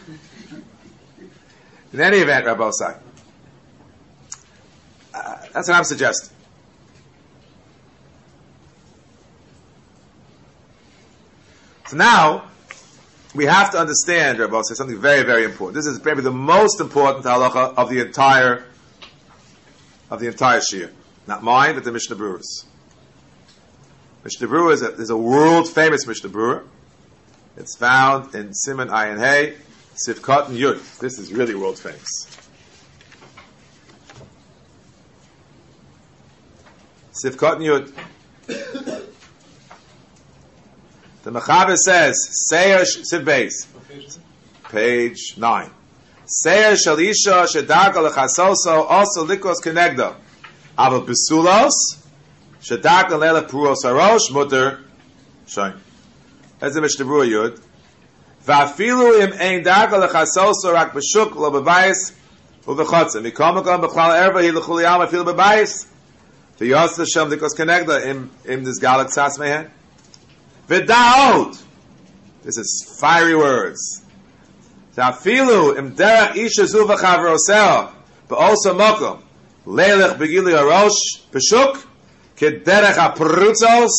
In any event, Rabbi Osai, that's what I'm suggesting. So now, we have to understand, Rabbi Osai, something very, very important. This is maybe the most important halacha of the entire Shir. Not mine, but the Mishnah Brurah's. Mishnah Brura is a world famous Mishnah Brura. It's found in Siman Ayin Hey, Sifkat and Yud. This is really world famous. Sifkat and Yud. The Mechaber says, Seir Siv Beis, page 9. Seir Shalisha Shedaka Lechasoso also Likos Kenegda. Aval Besulos Shedaka Lela Puros Harosh Mutter Shoin. That's the Mishnah Brura Yud. Va'afilu im ein Daka Lechasoso Rak B'shuk Lo B'bayis U'V'chotzim. Mikomakam B'chlal Erva Hi L'chul Yam Afilu B'bayis V'yos L'shem Likos Kenegda im this Galak Sas Mehen. V'da'od. This is fiery words. Ta'afilu im derech isha zu v'chavroseo ba'osa mokom leilech begili harosh b'shuk k'derech ha'prutzos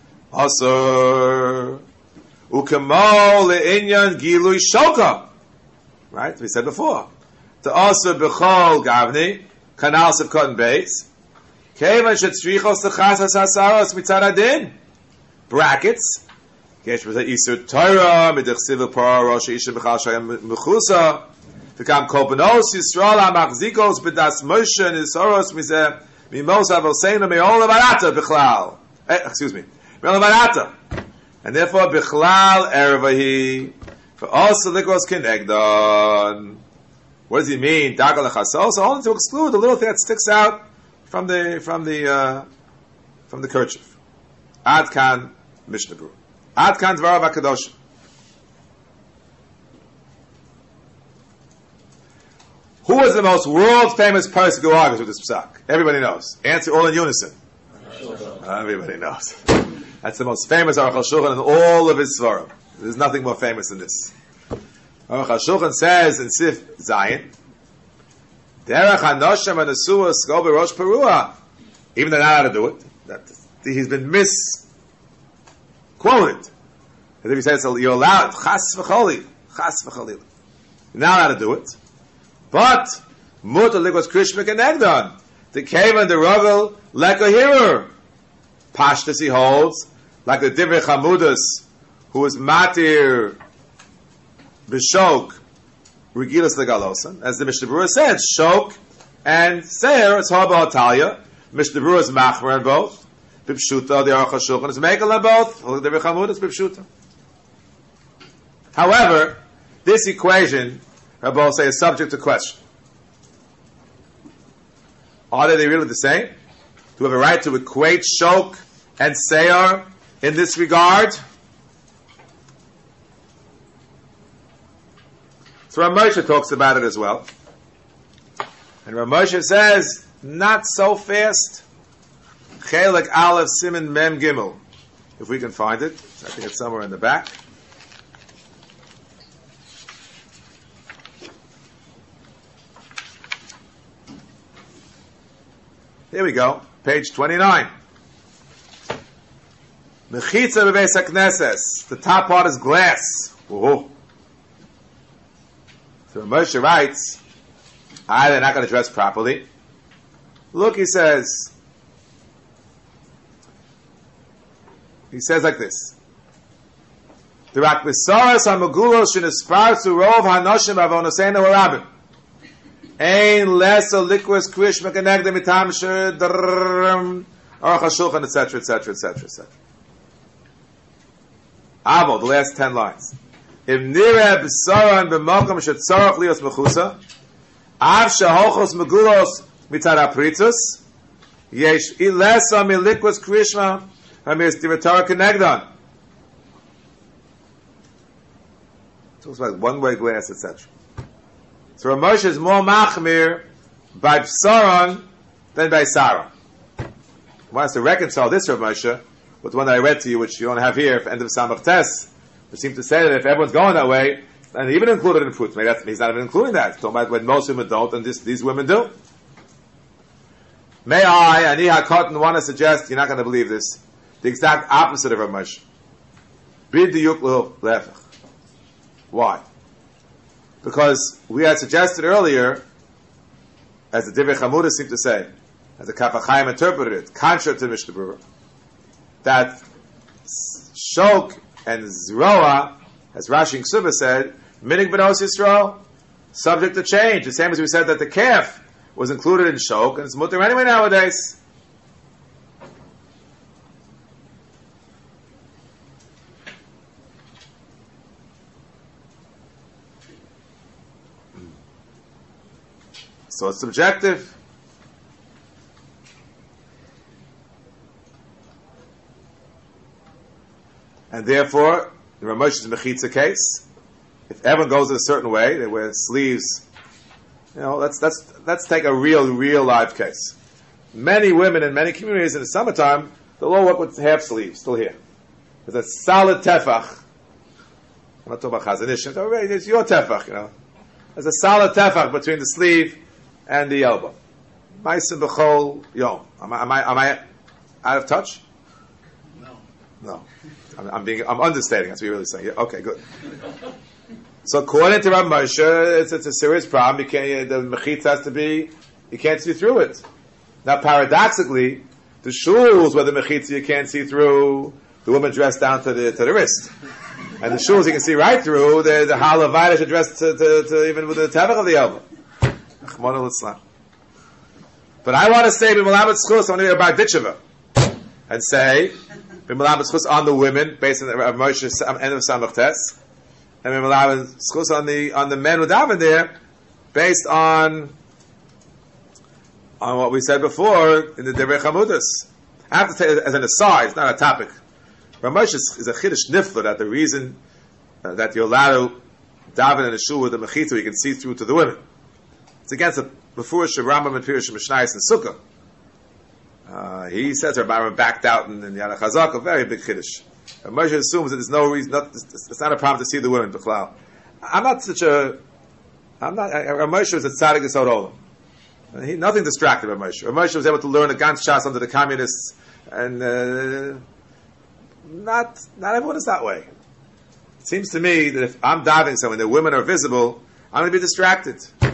asur ukemo le'inyan gilui shoka. Right? We said before. Ta'asur b'chol gavni kanal sivkot and beis kevan shetzrichos l'chasas hasaros mitzad adin. Brackets. Gesh with Isur Torah, Midachsiva Par, Rosh Isha Bechal Shayam Mechusa, Vikam Kopanos, Yisrael HaMachzikos, B'das Moshe, Nisoros, Mizeh, Mimos Avalseina, Me'ola Barata, Bechlal. Me'ola Barata. And therefore, Bechlal Ervahi, for also Likos Kenegdon. What does he mean? Dagal Lechasos, only to exclude the little thing that sticks out from the kerchief. Ad Kan Mishnah Brura. Ad Kan Dvarav HaKadoshim. Who was the most world famous person who argues with this psak? Everybody knows. Answer all in unison. Everybody knows. That's the most famous Aruch HaShulchan in all of his svarim. There's nothing more famous than this. Aruch HaShulchan says in Sif Zayin, Derech HaNosham HaNesua Sko B'Rosh Perua. Even though they're not allowed to do it. He's been misquoted. And if he says you're allowed, chas v'choli. You're not allowed to do it. But mutar likos krishma kenegdon. The cave and the rugel lekahirur. Pashtus he holds like the Divrei Chamudus, who is matir b'shok regilas legalosan, as the Mishnah Brura said, shok and seir it's haba hatalia. Mishnah Brura is machmer in both. Bipshuta, the Aruch HaShulchan is making them both. The Rebbe Chamud is Bipshuta. However, this equation, Rabbi will say, is subject to question. Are they really the same? Do we have a right to equate Shok and Seyar in this regard? So Rav Moshe talks about it as well. And Rav Moshe says, not so fast. Chelek Aleph Siman Mem Gimel. If we can find it. I think it's somewhere in the back. Here we go. Page 29. Mechitza Bebeis HaKnesses. The top part is glass. Whoa. So Moshe writes, they're not going to dress properly. Look, he says like this. The Rakbisaras HaMegulos Shenisparsu Rov HaNoshim Avonoseinu HaRabim. Ein less a liquid krish mekanegda mitam shir Aruch HaShulchan, etc., etc., etc., etc. Amo, the last 10 lines. Im nireh b'saran b'mokom shetzorach lios mechusa, av shehochos megulos mitzad apritus, yesh ilesa miliquas krishma hamis divatara kenegdan. Talks about one-way glass, etc. So Rav Moshe is more machmir by b'saran than by sarah. He wants to reconcile this Rav Moshe with the one that I read to you, which you don't have here, end of Samach Tes, which seems to say that if everyone's going that way, and even included in fruits, maybe he's not even including that. He's talking about when most women don't, and these women do. May I, Ani HaKotan, want to suggest, you're not going to believe this, the exact opposite of Rav Moshe. Bid diyuk lefech. Why? Because we had suggested earlier, as the Divrei Chamuda seemed to say, as the Kaf HaChaim interpreted it, contrary to Mishnah Berurah, that Shok and Zroa, as Rashi and Ksuba said, Minig Benos Yisrael, subject to change. The same as we said that the calf was included in Shok, and it's mutter anyway nowadays. So it's subjective. And therefore, the Rav Moshe's Mechitza case, if everyone goes in a certain way, they wear sleeves, let's take a real live case. Many women in many communities in the summertime, they'll all work with half sleeves, still here. There's a solid tefach. I'm not talking about Chazanish, it's your tefach, There's a solid tefach between the sleeve and the elbow. Ma'asim b'chol yom. Am I out of touch? No. I'm understating. That's what you're really saying. Yeah, okay, good. So according to Rav Moshe, it's a serious problem. The mechitza has to be, you can't see through it. Now paradoxically, the shuls where the mechitza you can't see through, the woman dressed down to the wrist. And the shuls you can see right through, the halavayda are dressed to even with the tevach of the elbow. But I want to say, b'malamet schus, I want to hear about Ditcheva. And say, b'malamet schus on the women, based on the Rav Moshe's end of Samach Tes, and b'malamet schus on the men who daven there, based on what we said before in the Divrei Chamudas. I have to say, as an aside, it's not a topic. Rav Moshe is a chiddush nifla that the reason that you're allowed to daven in a shul with the mechitza, you can see through to the women. It's against the Mefurish of Rambam and Pirush Mishnayos and Sukkah. He says Rambam backed out in Yad HaChazak, a very big chiddush. Moshe assumes that there's no reason, it's not a problem to see the women, B'chlal. Moshe was a tzaddik Yisod Olam. Nothing distracted by Moshe. Moshe was able to learn a Gantz Shas under the communists, and not everyone is that way. It seems to me that if I'm diving somewhere and the women are visible, I'm going to be distracted.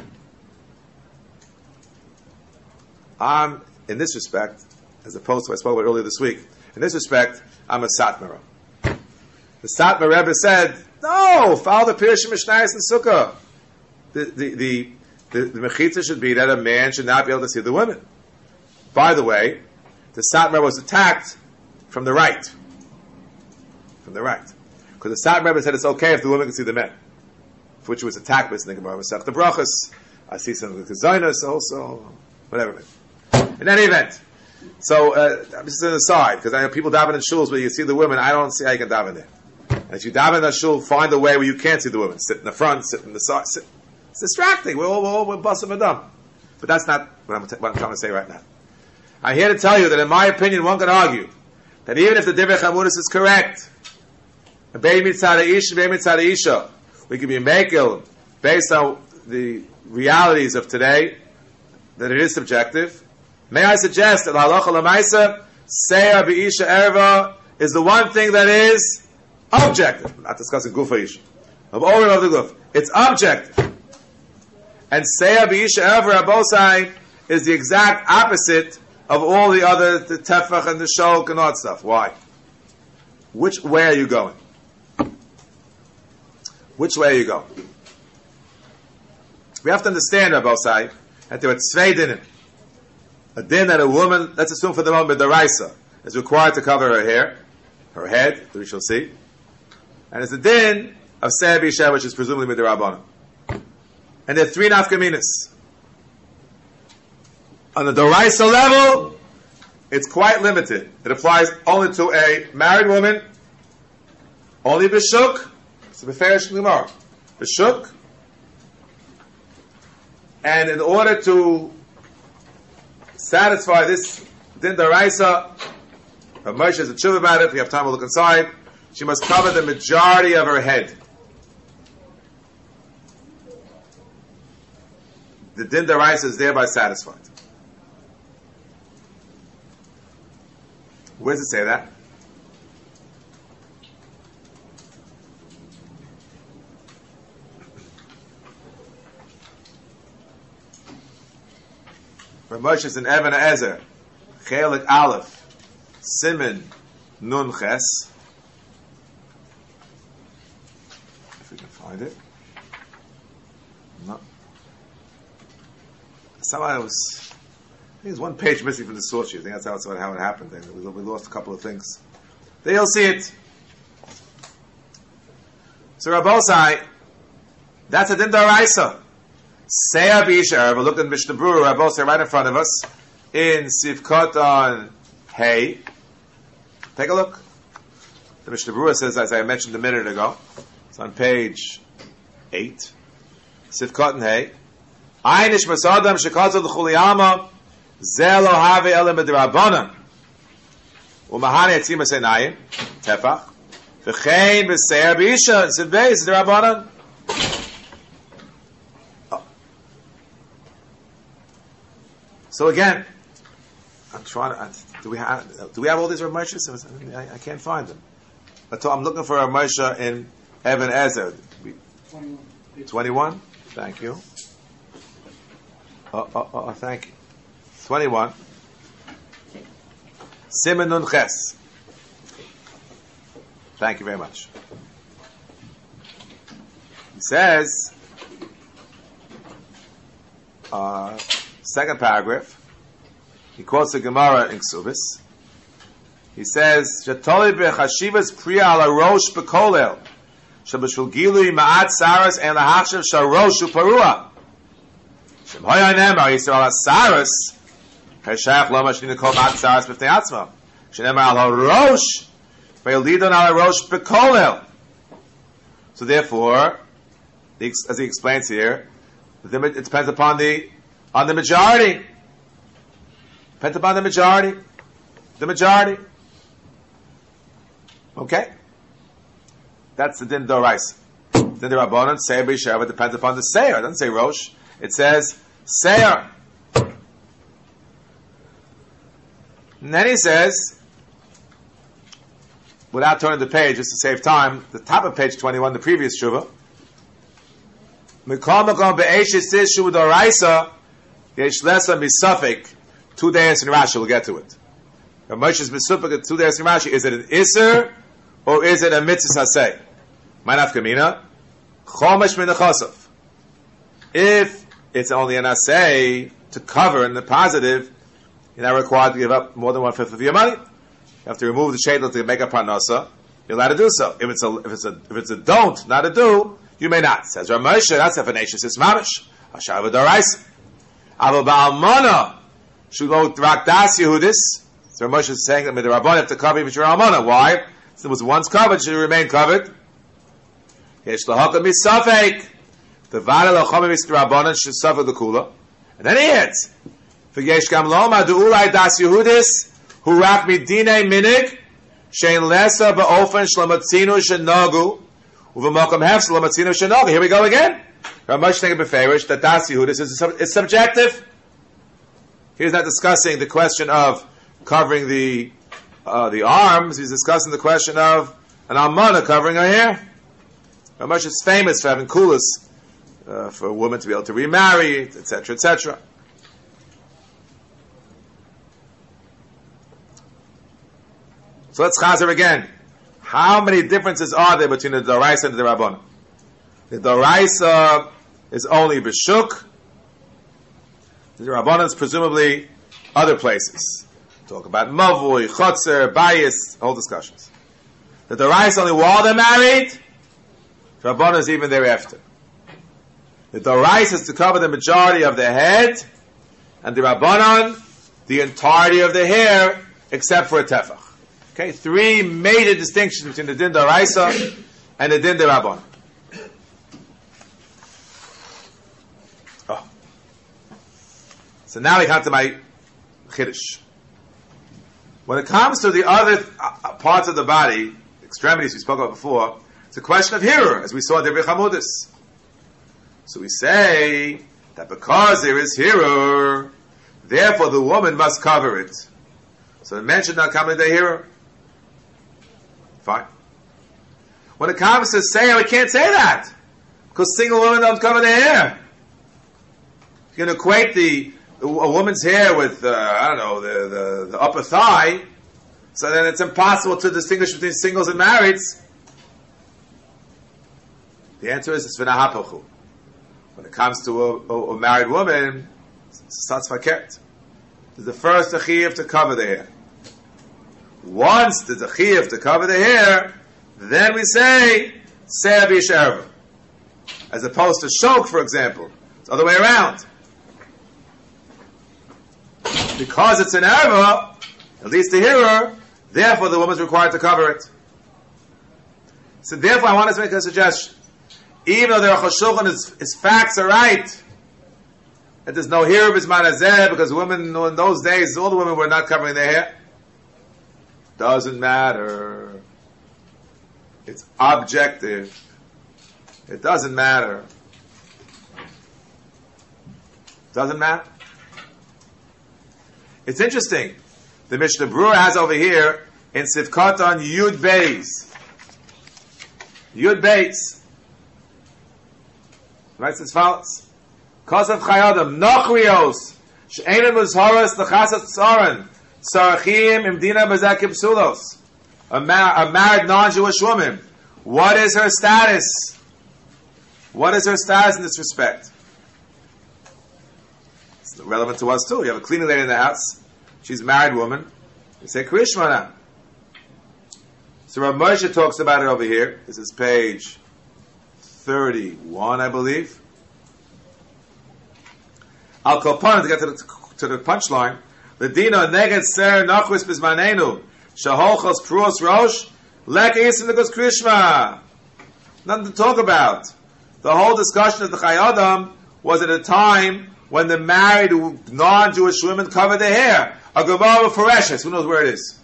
In this respect, as opposed to what I spoke about earlier this week, in this respect, I'm a Satmara. The Satmar Rebbe said, no, follow the Pirush Mishnayos and Sukkah. The mechitza should be that a man should not be able to see the women. By the way, the Satmar was attacked from the right. From the right. Because the Satmar Rebbe said it's okay if the woman can see the men. For which was attacked by the Gemara Masech the Brachas. I see some of the Zionus also, whatever. In any event, so this is an aside, because I know people daven in shuls where you see the women. I don't see how you can daven there. And if you daven in a shul, find a way where you can't see the women. Sit in the front, sit in the side. It's distracting. We're busting a dumb. But that's not what I'm trying to say right now. I'm here to tell you that, in my opinion, one can argue that even if the Divrei Chamunis is correct, Bei Mitzad Isha, Bei Mitzad Isha, we can be Mekel based on the realities of today, that it is subjective. May I suggest that Halacha L'Maisa, Seir B'Isha Erva, is the one thing that is objective. I'm not discussing Gufa Isha. Of all of the Guf. It's objective. And Seir B'Isha Erva Rabosai is the exact opposite of all the other, the Tefach and the Shok and all that stuff. Why? Which way are you going? Which way are you going? We have to understand, Rabosai, that there are tzvei dinim. A din that a woman, let's assume for the moment, B'daraisa, is required to cover her hair, her head, that we shall see. And it's the din of Seir B'Isha, which is presumably B'darabanan. And there are three nafkaminas. On the Doraisa level, it's quite limited. It applies only to a married woman, only B'shuk, it's a B'ferish Gemara, B'shuk, and in order to satisfy this din Doraisa, Moshe has a tshuva about it, if we have time we'll look inside, she must cover the majority of her head. The din Doraisa is thereby satisfied. Where does it say that? Moshe is in Even Ezer, Chelik Aleph, Siman Nun Ches. If we can find it. No. Somehow it was. I think there's one page missing from the source sheet. I think that's how it happened. We lost a couple of things. There you'll see it. So Rabosai, that's a din d'oraisa. Seir B'Isha Erva. Look at Mishnah Berurah, Rabosai, right in front of us, in Sivkot on Hey. Take a look. The Mishnah Berurah says, as I mentioned a minute ago, it's on page 8. Sivkot on Hey. Einish Masadam Shekazal L'Chuliyama Zelo Have Elam B'Drabanan Umahani Etzim Asenayim Tefach V'chein B'Seir B'Isha and Sivbeis D'Rabanan. So again, I'm trying to. Do we have all these Rav Moshe? I can't find them. I'm looking for Rav Moshe in Even Ezer. 21. Thank you. Thank you. 21. Siman Nun Ches. Thank you very much. He says, second paragraph, he quotes the Gemara in Ksubis. He says, "Shetoli b'chashivas priya ala rosh b'kolel, shabashul gilui ma'at saras and lahachshav sharosh u'parua. Shem hoya nemar yisrael ala saras, heshayach lo mashni nekol ma'at saras b'ftei atzma. Shenemar ala rosh, v'yolidon ala rosh b'kolel." So therefore, as he explains here, it depends upon the majority. Depends upon the majority. The majority. Okay? That's the din d'oraisa. Din d'Rabbanan, Seir B'Isha Erva depends upon the Seir. It doesn't say Rosh. It says Seir. And then he says, without turning the page, just to save time, the top of page 21, the previous Shuvah, Mikol Makom Be'eshes Tishu d'oraisa Yesh Lesa Misafik 2 days in Rashi. We'll get to it. Moshe's Misufik 2 days in Rashi. Is it an Isser or is it a Mitzvah Hasei? Ma'naf Kamina Chomesh Min Chosov. If it's only an Asei to cover in the positive, you're not required to give up more than 1/5 of your money. have to remove the shadel to make a parnasa, you're allowed to do so. If it's a don't, not a do, you may not. Says Rav Moshe, that's definition. It's mamish. Hashav d'oraisa. Avo ba'almana should go rakdas Yehudis. So Rav Moshe is saying that the Rabban have to cover if you're almana. Why? Since it was once covered, it should remain covered. Yesh lahaka misafek. The vada lachama Rabbanan should suffer the kula. And then he adds, for yesh gam loma du'ulai das Yehudis hu rak midinei minig shein lesa ba'ofen shlamatzinu shenagu u'v'makam hefs shlamatzinu shenagu. Here we go again. Rav Moshe thinking beferish that das Yehudis is subjective. He's not discussing the question of covering the arms. He's discussing the question of an almana covering her hair. Rav Moshe is famous for having kulas for a woman to be able to remarry, etc., etc. So let's chazer again. How many differences are there between the Doraisa and the Rabbanan? The Doraisa is only B'shuk. The Rabbanan is presumably other places. Talk about Mavui, Chotzer, Bayis, whole discussions. The Doraisa only while they're married. The Rabbanan is even thereafter. The Doraisa is to cover the majority of the head, and the Rabbanan, the entirety of the hair, except for a tefach. Okay, three major distinctions between the din Doraisa and the din Rabbanan. Oh. So now we come to my chiddush. When it comes to the other parts of the body, extremities we spoke about before, it's a question of hearer, as we saw in the Rechamudis. So we say that because there is hearer, therefore the woman must cover it. So it mentioned not coming to the hearer. Fine. When it comes to saying, we can't say that because single women don't cover their hair. You can equate a woman's hair with the upper thigh, so then it's impossible to distinguish between singles and marrieds. The answer is it's v'nahapachu. When it comes to a married woman, it's satzvakert. There's the first chiyuv to cover the hair. Once there's a chiyuv to cover the hair, then we say se'er b'yisherva, as opposed to shok, for example. It's the other way around. Because it's an erva, at least the hearer, therefore the woman's required to cover it. So therefore I want to make a suggestion. Even though the Aruch HaShulchan his facts are right, that there's no hearer b'zman hazeh, because women in those days, all the women were not covering their hair. Doesn't matter. It's objective. It doesn't matter. Doesn't matter. It's interesting. The Mishnah Berurah has over here in Sivkatan Yud Beis. Yud Beis. Writes as follows: Kosav Chayadam Nochrios She'enim Muzhoros L'Chasat Tzoren Sarachim Imdina Bazakib Psulos. A married non-Jewish woman. What is her status? What is her status in this respect? It's relevant to us too. You have a cleaning lady in the house. She's a married woman. You say Krishmana. So Rav Moshe talks about it over here. This is page 31, I believe. Al Kopan, to get to the punchline. The Dina neged ser nachris bizmanenu shaholchos pruos rosh lek isim legos krishma. Nothing to talk about. The whole discussion of the Chayadam was at a time when the married non-Jewish women covered their hair. A Gemara Foreshes, who knows where it is?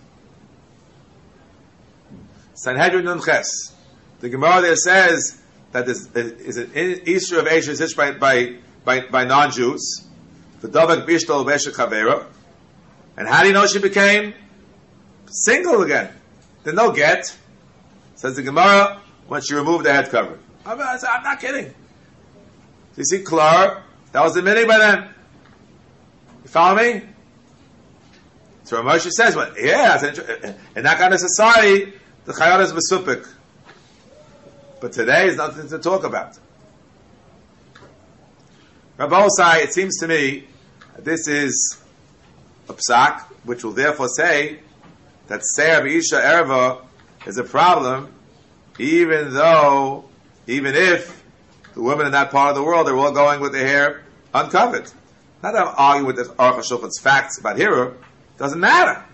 Sanhedrin Nun Ches. The Gemara there says that this is an Easter of Asia is by non-Jews. The Davak Bishtal Vesha Chavera. And how do you know she became single again? There's no get. Says the Gemara when she removed the head cover. I'm not kidding. So you see, Klar, that was the meaning by then. You follow me? So Rav Moshe says, well, yeah, in that kind of society, the Chayot is Mesupik. But today is nothing to talk about. Rabbi Osai, it seems to me, this is a psak, which will therefore say that Seir B'Isha Erva is a problem, even if the women in that part of the world are all going with their hair uncovered. Not that I'm arguing with the Aruch HaShulchan's facts about Hira. Doesn't matter.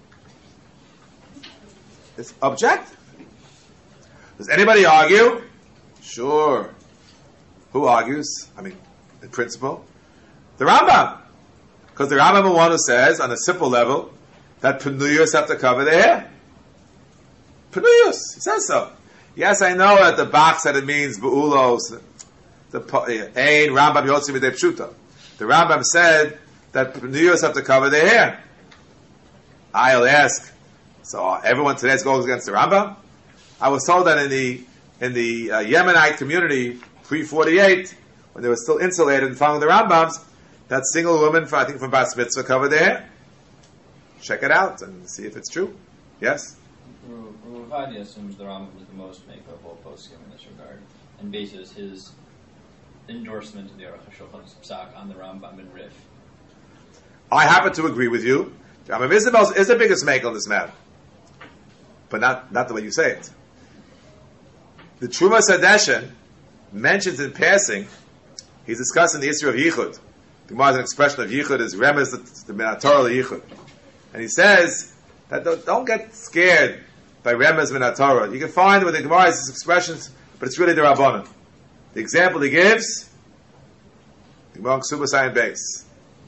It's objective. Does anybody argue? Sure. Who argues? I mean, in principle, the Rambam. Because the Rambam is one who says, on a simple level, that Penuyos have to cover their hair. Penuyos. He says so. Yes, I know at the box that it means Be'ulos. Ein Rambam Yotzi Midei Pshuta. The Rambam said that Penuyos have to cover their hair. I'll ask, so everyone today goes against the Rambam? I was told that in the Yemenite community pre-48, when they were still insulated and following the Rambams, that single women, I think from Bas Mitzvah, covered their hair. Check it out and see if it's true. Yes? Ravadi assumes the Rambam was the most maker of all poskim in this regard, and bases his endorsement of the Aruch HaShulchan's psak on the Rambam and Rif. I happen to agree with you. The Rambam is the biggest maker on this matter, but not the way you say it. The Truma Sadeshan mentions in passing, he's discussing the issue of Yichud. The Gemara has an expression of Yichud is Remez the Minatorah Yichud. And he says that don't get scared by Remez Minatorah. You can find with the Gemara has expressions, but it's really the Rabbanan. The example he gives, the Gemara Ksuba Sayin Beis.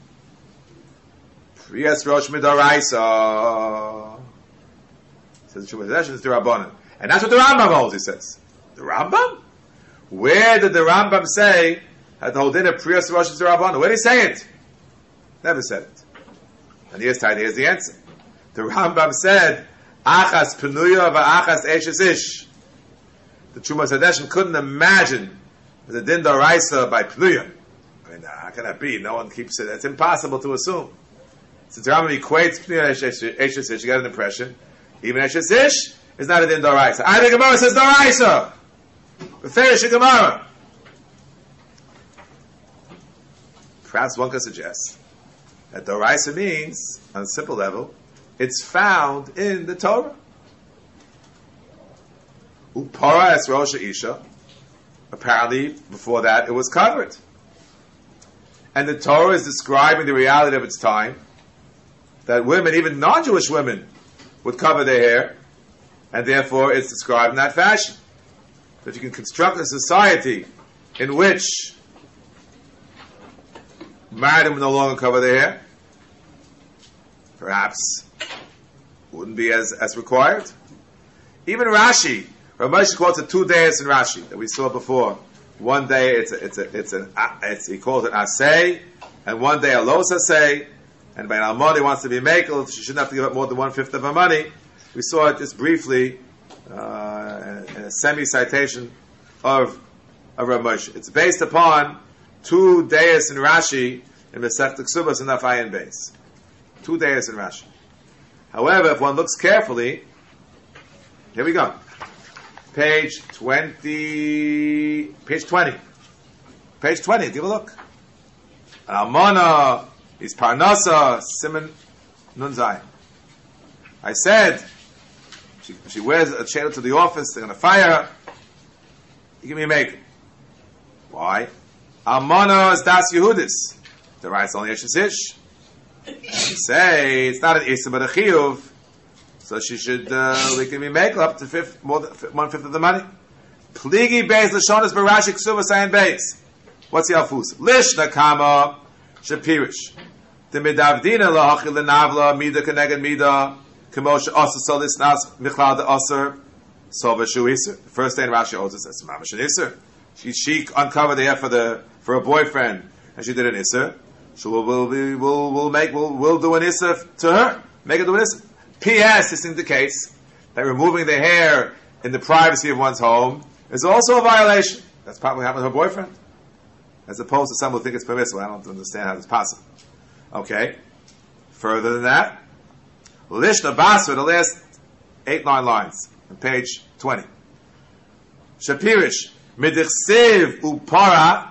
Priyas Rosh Midaraisa. Says the Truma Sadeshan is the Rabbanan. And that's what the Rambam holds, he says. The Rambam? Where did the Rambam say that the whole din of Priyas Rosh Hashanah? Where did he say it? Never said it. And here's the answer. The Rambam said, Achas Penuya v'achas Eshes Ish. The Truma Sadeshan couldn't imagine the din d'oraisa by Penuya. I mean, how can that be? No one keeps it. It's impossible to assume. Since the Rambam equates Penuya and Eshes Ish, you get an impression. Even Eshes Ish is not a din d'oraisa. I think Gemara says d'oraisa. Beferish Gemara. Perhaps one could suggest that d'oraisa means, on a simple level, it's found in the Torah. Upara es Rosh Isha. Apparently, before that, it was covered. And the Torah is describing the reality of its time, that women, even non-Jewish women, would cover their hair, and therefore it's described in that fashion. That you can construct a society in which married women no longer cover their hair, perhaps wouldn't be as required. Even Rashi, Rav Moshe quotes it 2 days in Rashi that we saw before. One day he calls it asay, and one day a los asay, and by an almoni wants to be makel, she shouldn't have to give up more than 1/5 of her money. We saw it just briefly in a semi-citation of Rav Moshe. It's based upon 2 days in Rashi in Masechet Ksubas and Ayin Beis. 2 days in Rashi. However, if one looks carefully, here we go. Page 20. Page 20. Give a look. Almana is Parnasa Simon Nunzai. I said she wears a shadel to the office. They're going to fire her. You give me a make. Why? Almana is Das Yehudis. The right's only Eshes Ish. You say it's not an Issa but a Chiyuv, so she should we can be make up to 1/5 of the money. Pligi Beis Lashonas Barashi Ksuva Sayin Beis. What's the Alfus? Lish Nakama Shapirish. The Midavdina Lahachil Navla Mida Keneged Mida Kamosh Asa Solis Nas Michlal de Aser Sova Shu Iser. The first day in Rashi owes us that's Mamash an Iser. She uncovered the hair for a boyfriend, and she did an Iser. So we'll do an Issa to her. Make her do an Issa. P.S. This indicates that removing the hair in the privacy of one's home is also a violation. That's probably happened to her boyfriend. As opposed to some who think it's permissible. I don't understand how it's possible. Okay. Further than that, Lishna Basra, the last 8-9 lines on page 20. Shapirish, Midichsev Upara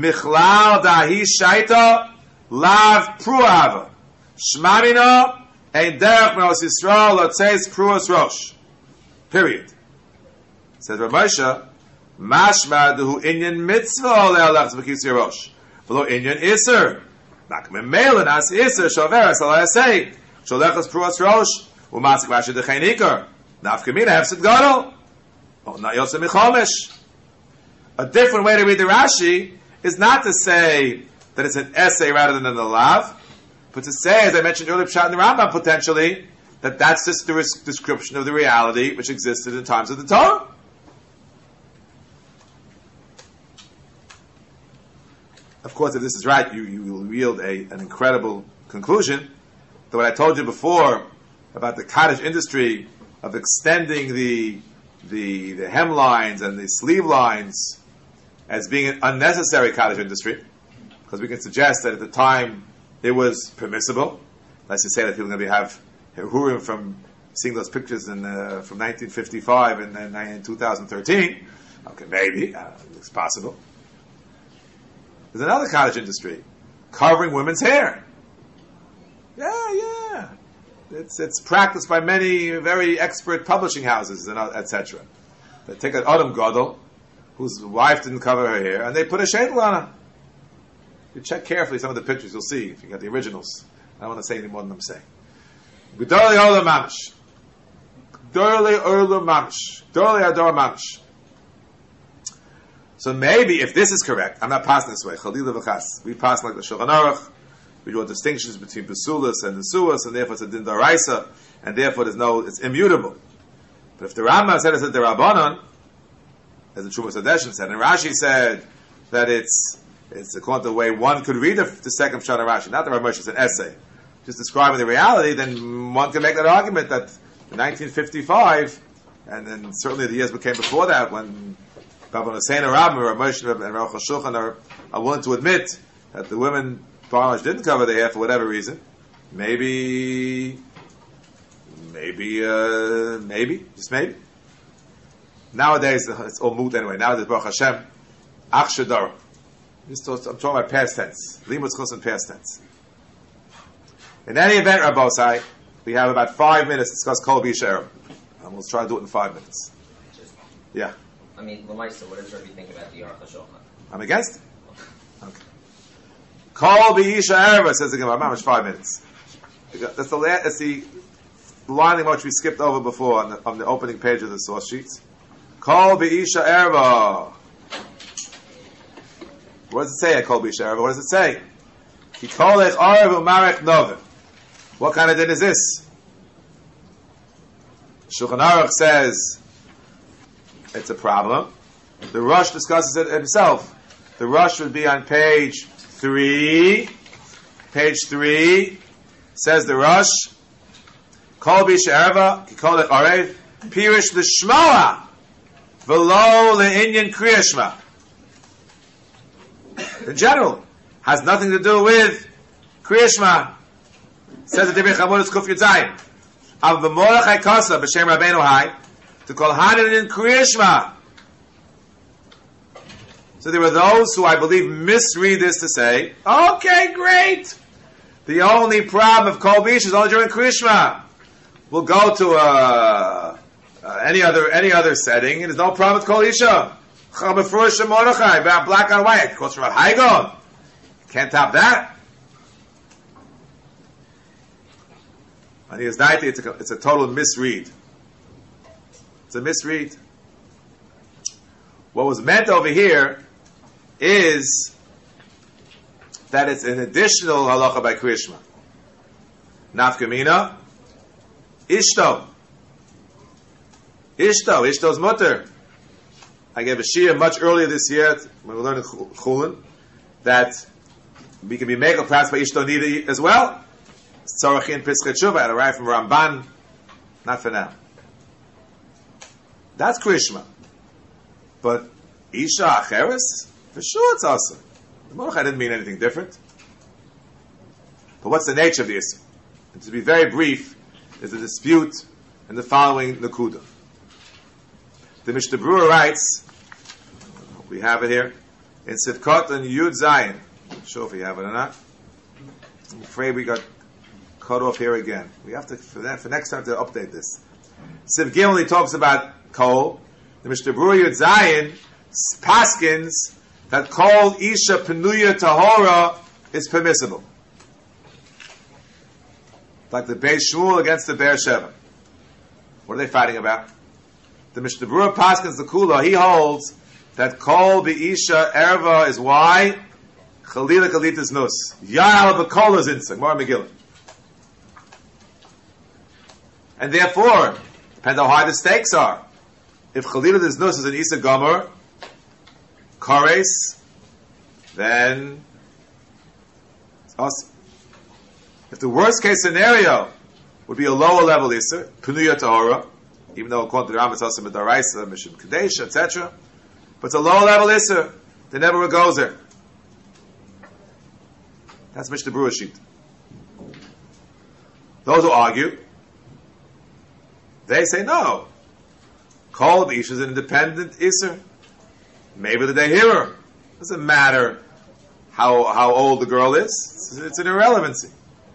Michlal dahi shaita lav pruava shmamina Ein derech me'os Yisrael lotzeis pruas rosh. Period. Says Rav Moshe, mashma dehu inyan mitzvah le'alach v'kis rosh. V'lo inyan iser. Nakmim meilin as iser shoveres alayasei. Sholechas pruas rosh. U'masik v'ashe dechein ikar. Nafkamina hefsid gadol. Oh, not yosem michomesh. A different way to read the Rashi is not to say that it's an essay rather than a lav, but to say, as I mentioned earlier, Pshat in the Rambam, potentially, that that's just the description of the reality which existed in times of the Torah. Of course, if this is right, you will yield an incredible conclusion. That what I told you before about the cottage industry of extending the hemlines and the sleeve lines as being an unnecessary cottage industry, because we can suggest that at the time it was permissible. Let's just say that people are going to have herurim from seeing those pictures from 1955 and then in 2013. Okay, maybe it's possible. There's another cottage industry covering women's hair. Yeah. It's practiced by many very expert publishing houses and etc. They take an Adam Gadol whose wife didn't cover her hair and they put a shadel on her. You check carefully some of the pictures, you'll see if you got the originals. I don't want to say any more than I'm saying. G'dolei olam mamish. G'dolei olam mamish. G'dolei ador mamish. So maybe if this is correct, I'm not passing this way. Chalila v'chas. We pass like the Shulchan Aruch. We draw distinctions between Pesulas and the Suas, and therefore it's a Din D'Oraisa, and therefore it's immutable. But if the Rambam said it's a D'Rabbanan, as the Trumas Hadeshin said, and Rashi said that it's according to the way one could read the second Pshat of Rashi, not the Rav Moshe, it's an essay, just describing the reality, then one can make that argument that in 1955, and then certainly the years became before that, when Baba Hussein Rav Moshe and Rav Shulchan are willing to admit that the women didn't cover their hair for whatever reason. Maybe, just maybe. Nowadays, it's all moot anyway. Nowadays, Baruch Hashem, Ach Shadar. I'm talking about past tense. Limud Chus in past tense. In any event, Rabbosai, we have about 5 minutes to discuss Kol B'Yisha. And we'll try to do it in 5 minutes. Yeah. I mean, Lamaisa, what does Rabbi think about the Aruch HaShulchan? I'm against it. Okay. Kol B'Yisha Erva, says the Gemara. Mamish 5 minutes. That's the line which we skipped over before on the opening page of the source sheets. Kol B'Yisha Erva. What does it say at Kol B'Yisha Erva? What does it say? Ki kolech Arev u'marech novim. What kind of din is this? Shulchan Aruch says it's a problem. The Rosh discusses it himself. The Rosh would be on page 3. Page 3 says the Rosh, Kol B'Yisha Erva, Ki kolech Arev, Pirish l'shmoa, v'lo le'inyan kriya shema. In general, has nothing to do with kriya shema. Says the Divrei Chamudas Kuf Yud Zayin. Av b'morach ha'kasa b'shem Rabbeinu Hai to call Hanan in kriya shema. So there were those who I believe misread this to say, okay, great. The only problem of Kol B'Yisha is only during kriya shema. We'll go to any other setting, and there's no problem with Kol B'Yisha. Black on white. It goes from a Haigon. Can't top that. On his night, it's a total misread. It's a misread. What was meant over here is that it's an additional halacha by Kriya Shema. Nafkamina, Ishto. Ishto's mutter. I gave a shir much earlier this year when we learned in Chulin that we can be mega perhaps by Ishto Nida as well. Tzorachin Pischei Tshuva, I arrived from Ramban. Not for now. That's Kriya Shema. But Isha Acheres, for sure it's awesome. The Mordechai didn't mean anything different. But what's the nature of the issue? And to be very brief, there's a dispute in the following Nakuda. The Mishnah Berurah writes, we have it here, in Sivkot and Yud Zayin. I'm not sure if we have it or not. I'm afraid we got cut off here again. We have to, for next time, to update this. Siv Gimel, he talks about kol. The Mishnah Berurah Yud Zayin paskins that kol isha penuya tahora is permissible. Like the Beis Shmuel against the Be'er Sheva. What are they fighting about? The Mishnah Berurah paskins the kula. He holds that kol be'isha erva is why chalila kalitas nus. Ya'al b'kol is insa. Gemara Megillah. And therefore, depends how high the stakes are. If chalila is nus is an isa gomer, kares, then it's awesome. If the worst case scenario would be a lower level isa, penuya tahora, even though according to the Rambam it's also midaraisa, mishum kadesh, etc. But it's a lower level isa, they never goes there. That's Mishnah Berurah sheet. Those who argue, they say no. Kol b'ish is an independent iser. Maybe the day hearer. Doesn't matter how old the girl is. It's an irrelevancy.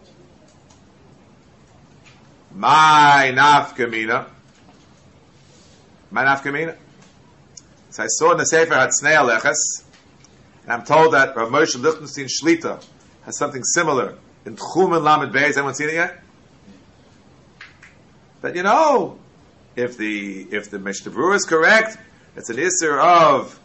My nafkamina. So I saw in the Sefer Hatznei Aleches, and I'm told that Rav Moshe Lichtenstein Shlita has something similar in Tchumen Lamed Beis. Anyone seen it yet? That if the Mishnah Berurah is correct, it's an isser of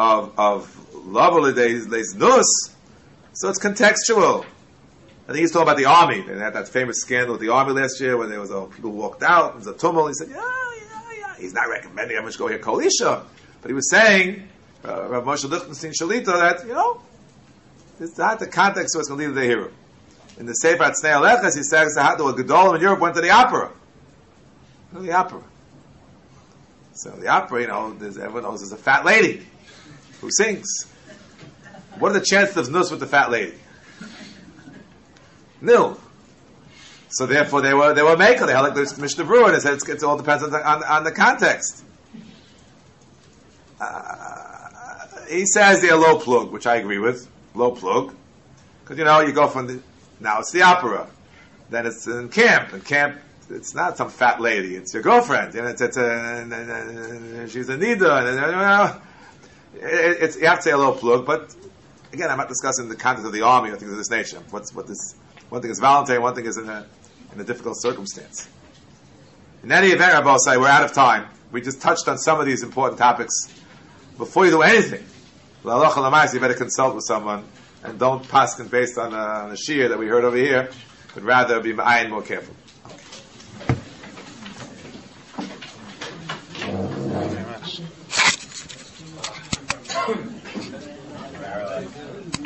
Lavol Leis Nus, so it's contextual. I think he's talking about the army. They had that famous scandal with the army last year when there was people who walked out, there was a tumult. He said, yeah. He's not recommending everyone should go here Kol Isha, but he was saying, Rav Moshe Lichtenstein Shalita, that, it's not the context of what's going to lead to the hero. In the Sefer Hatznei Aleches, he says that the Gedolim in Europe went to the opera. The opera. So the opera, everyone knows there's a fat lady who sings. What are the chances of nus with the fat lady? Nil. So therefore, they were maker. They held like the Mishnah Berurah, and they said it all depends on the context. He says they're low plug, which I agree with. Low plug, because you go from now it's the opera, then it's in camp. In camp, it's not some fat lady; it's your girlfriend. And she's a nida. It's you have to say a low plug, but again, I'm not discussing the context of the army or things of this nature. One thing is voluntary, one thing is in a difficult circumstance. In any event, Rabbi say we're out of time. We just touched on some of these important topics. Before you do anything, you better consult with someone and don't paskin based on a shir that we heard over here, but rather be more careful.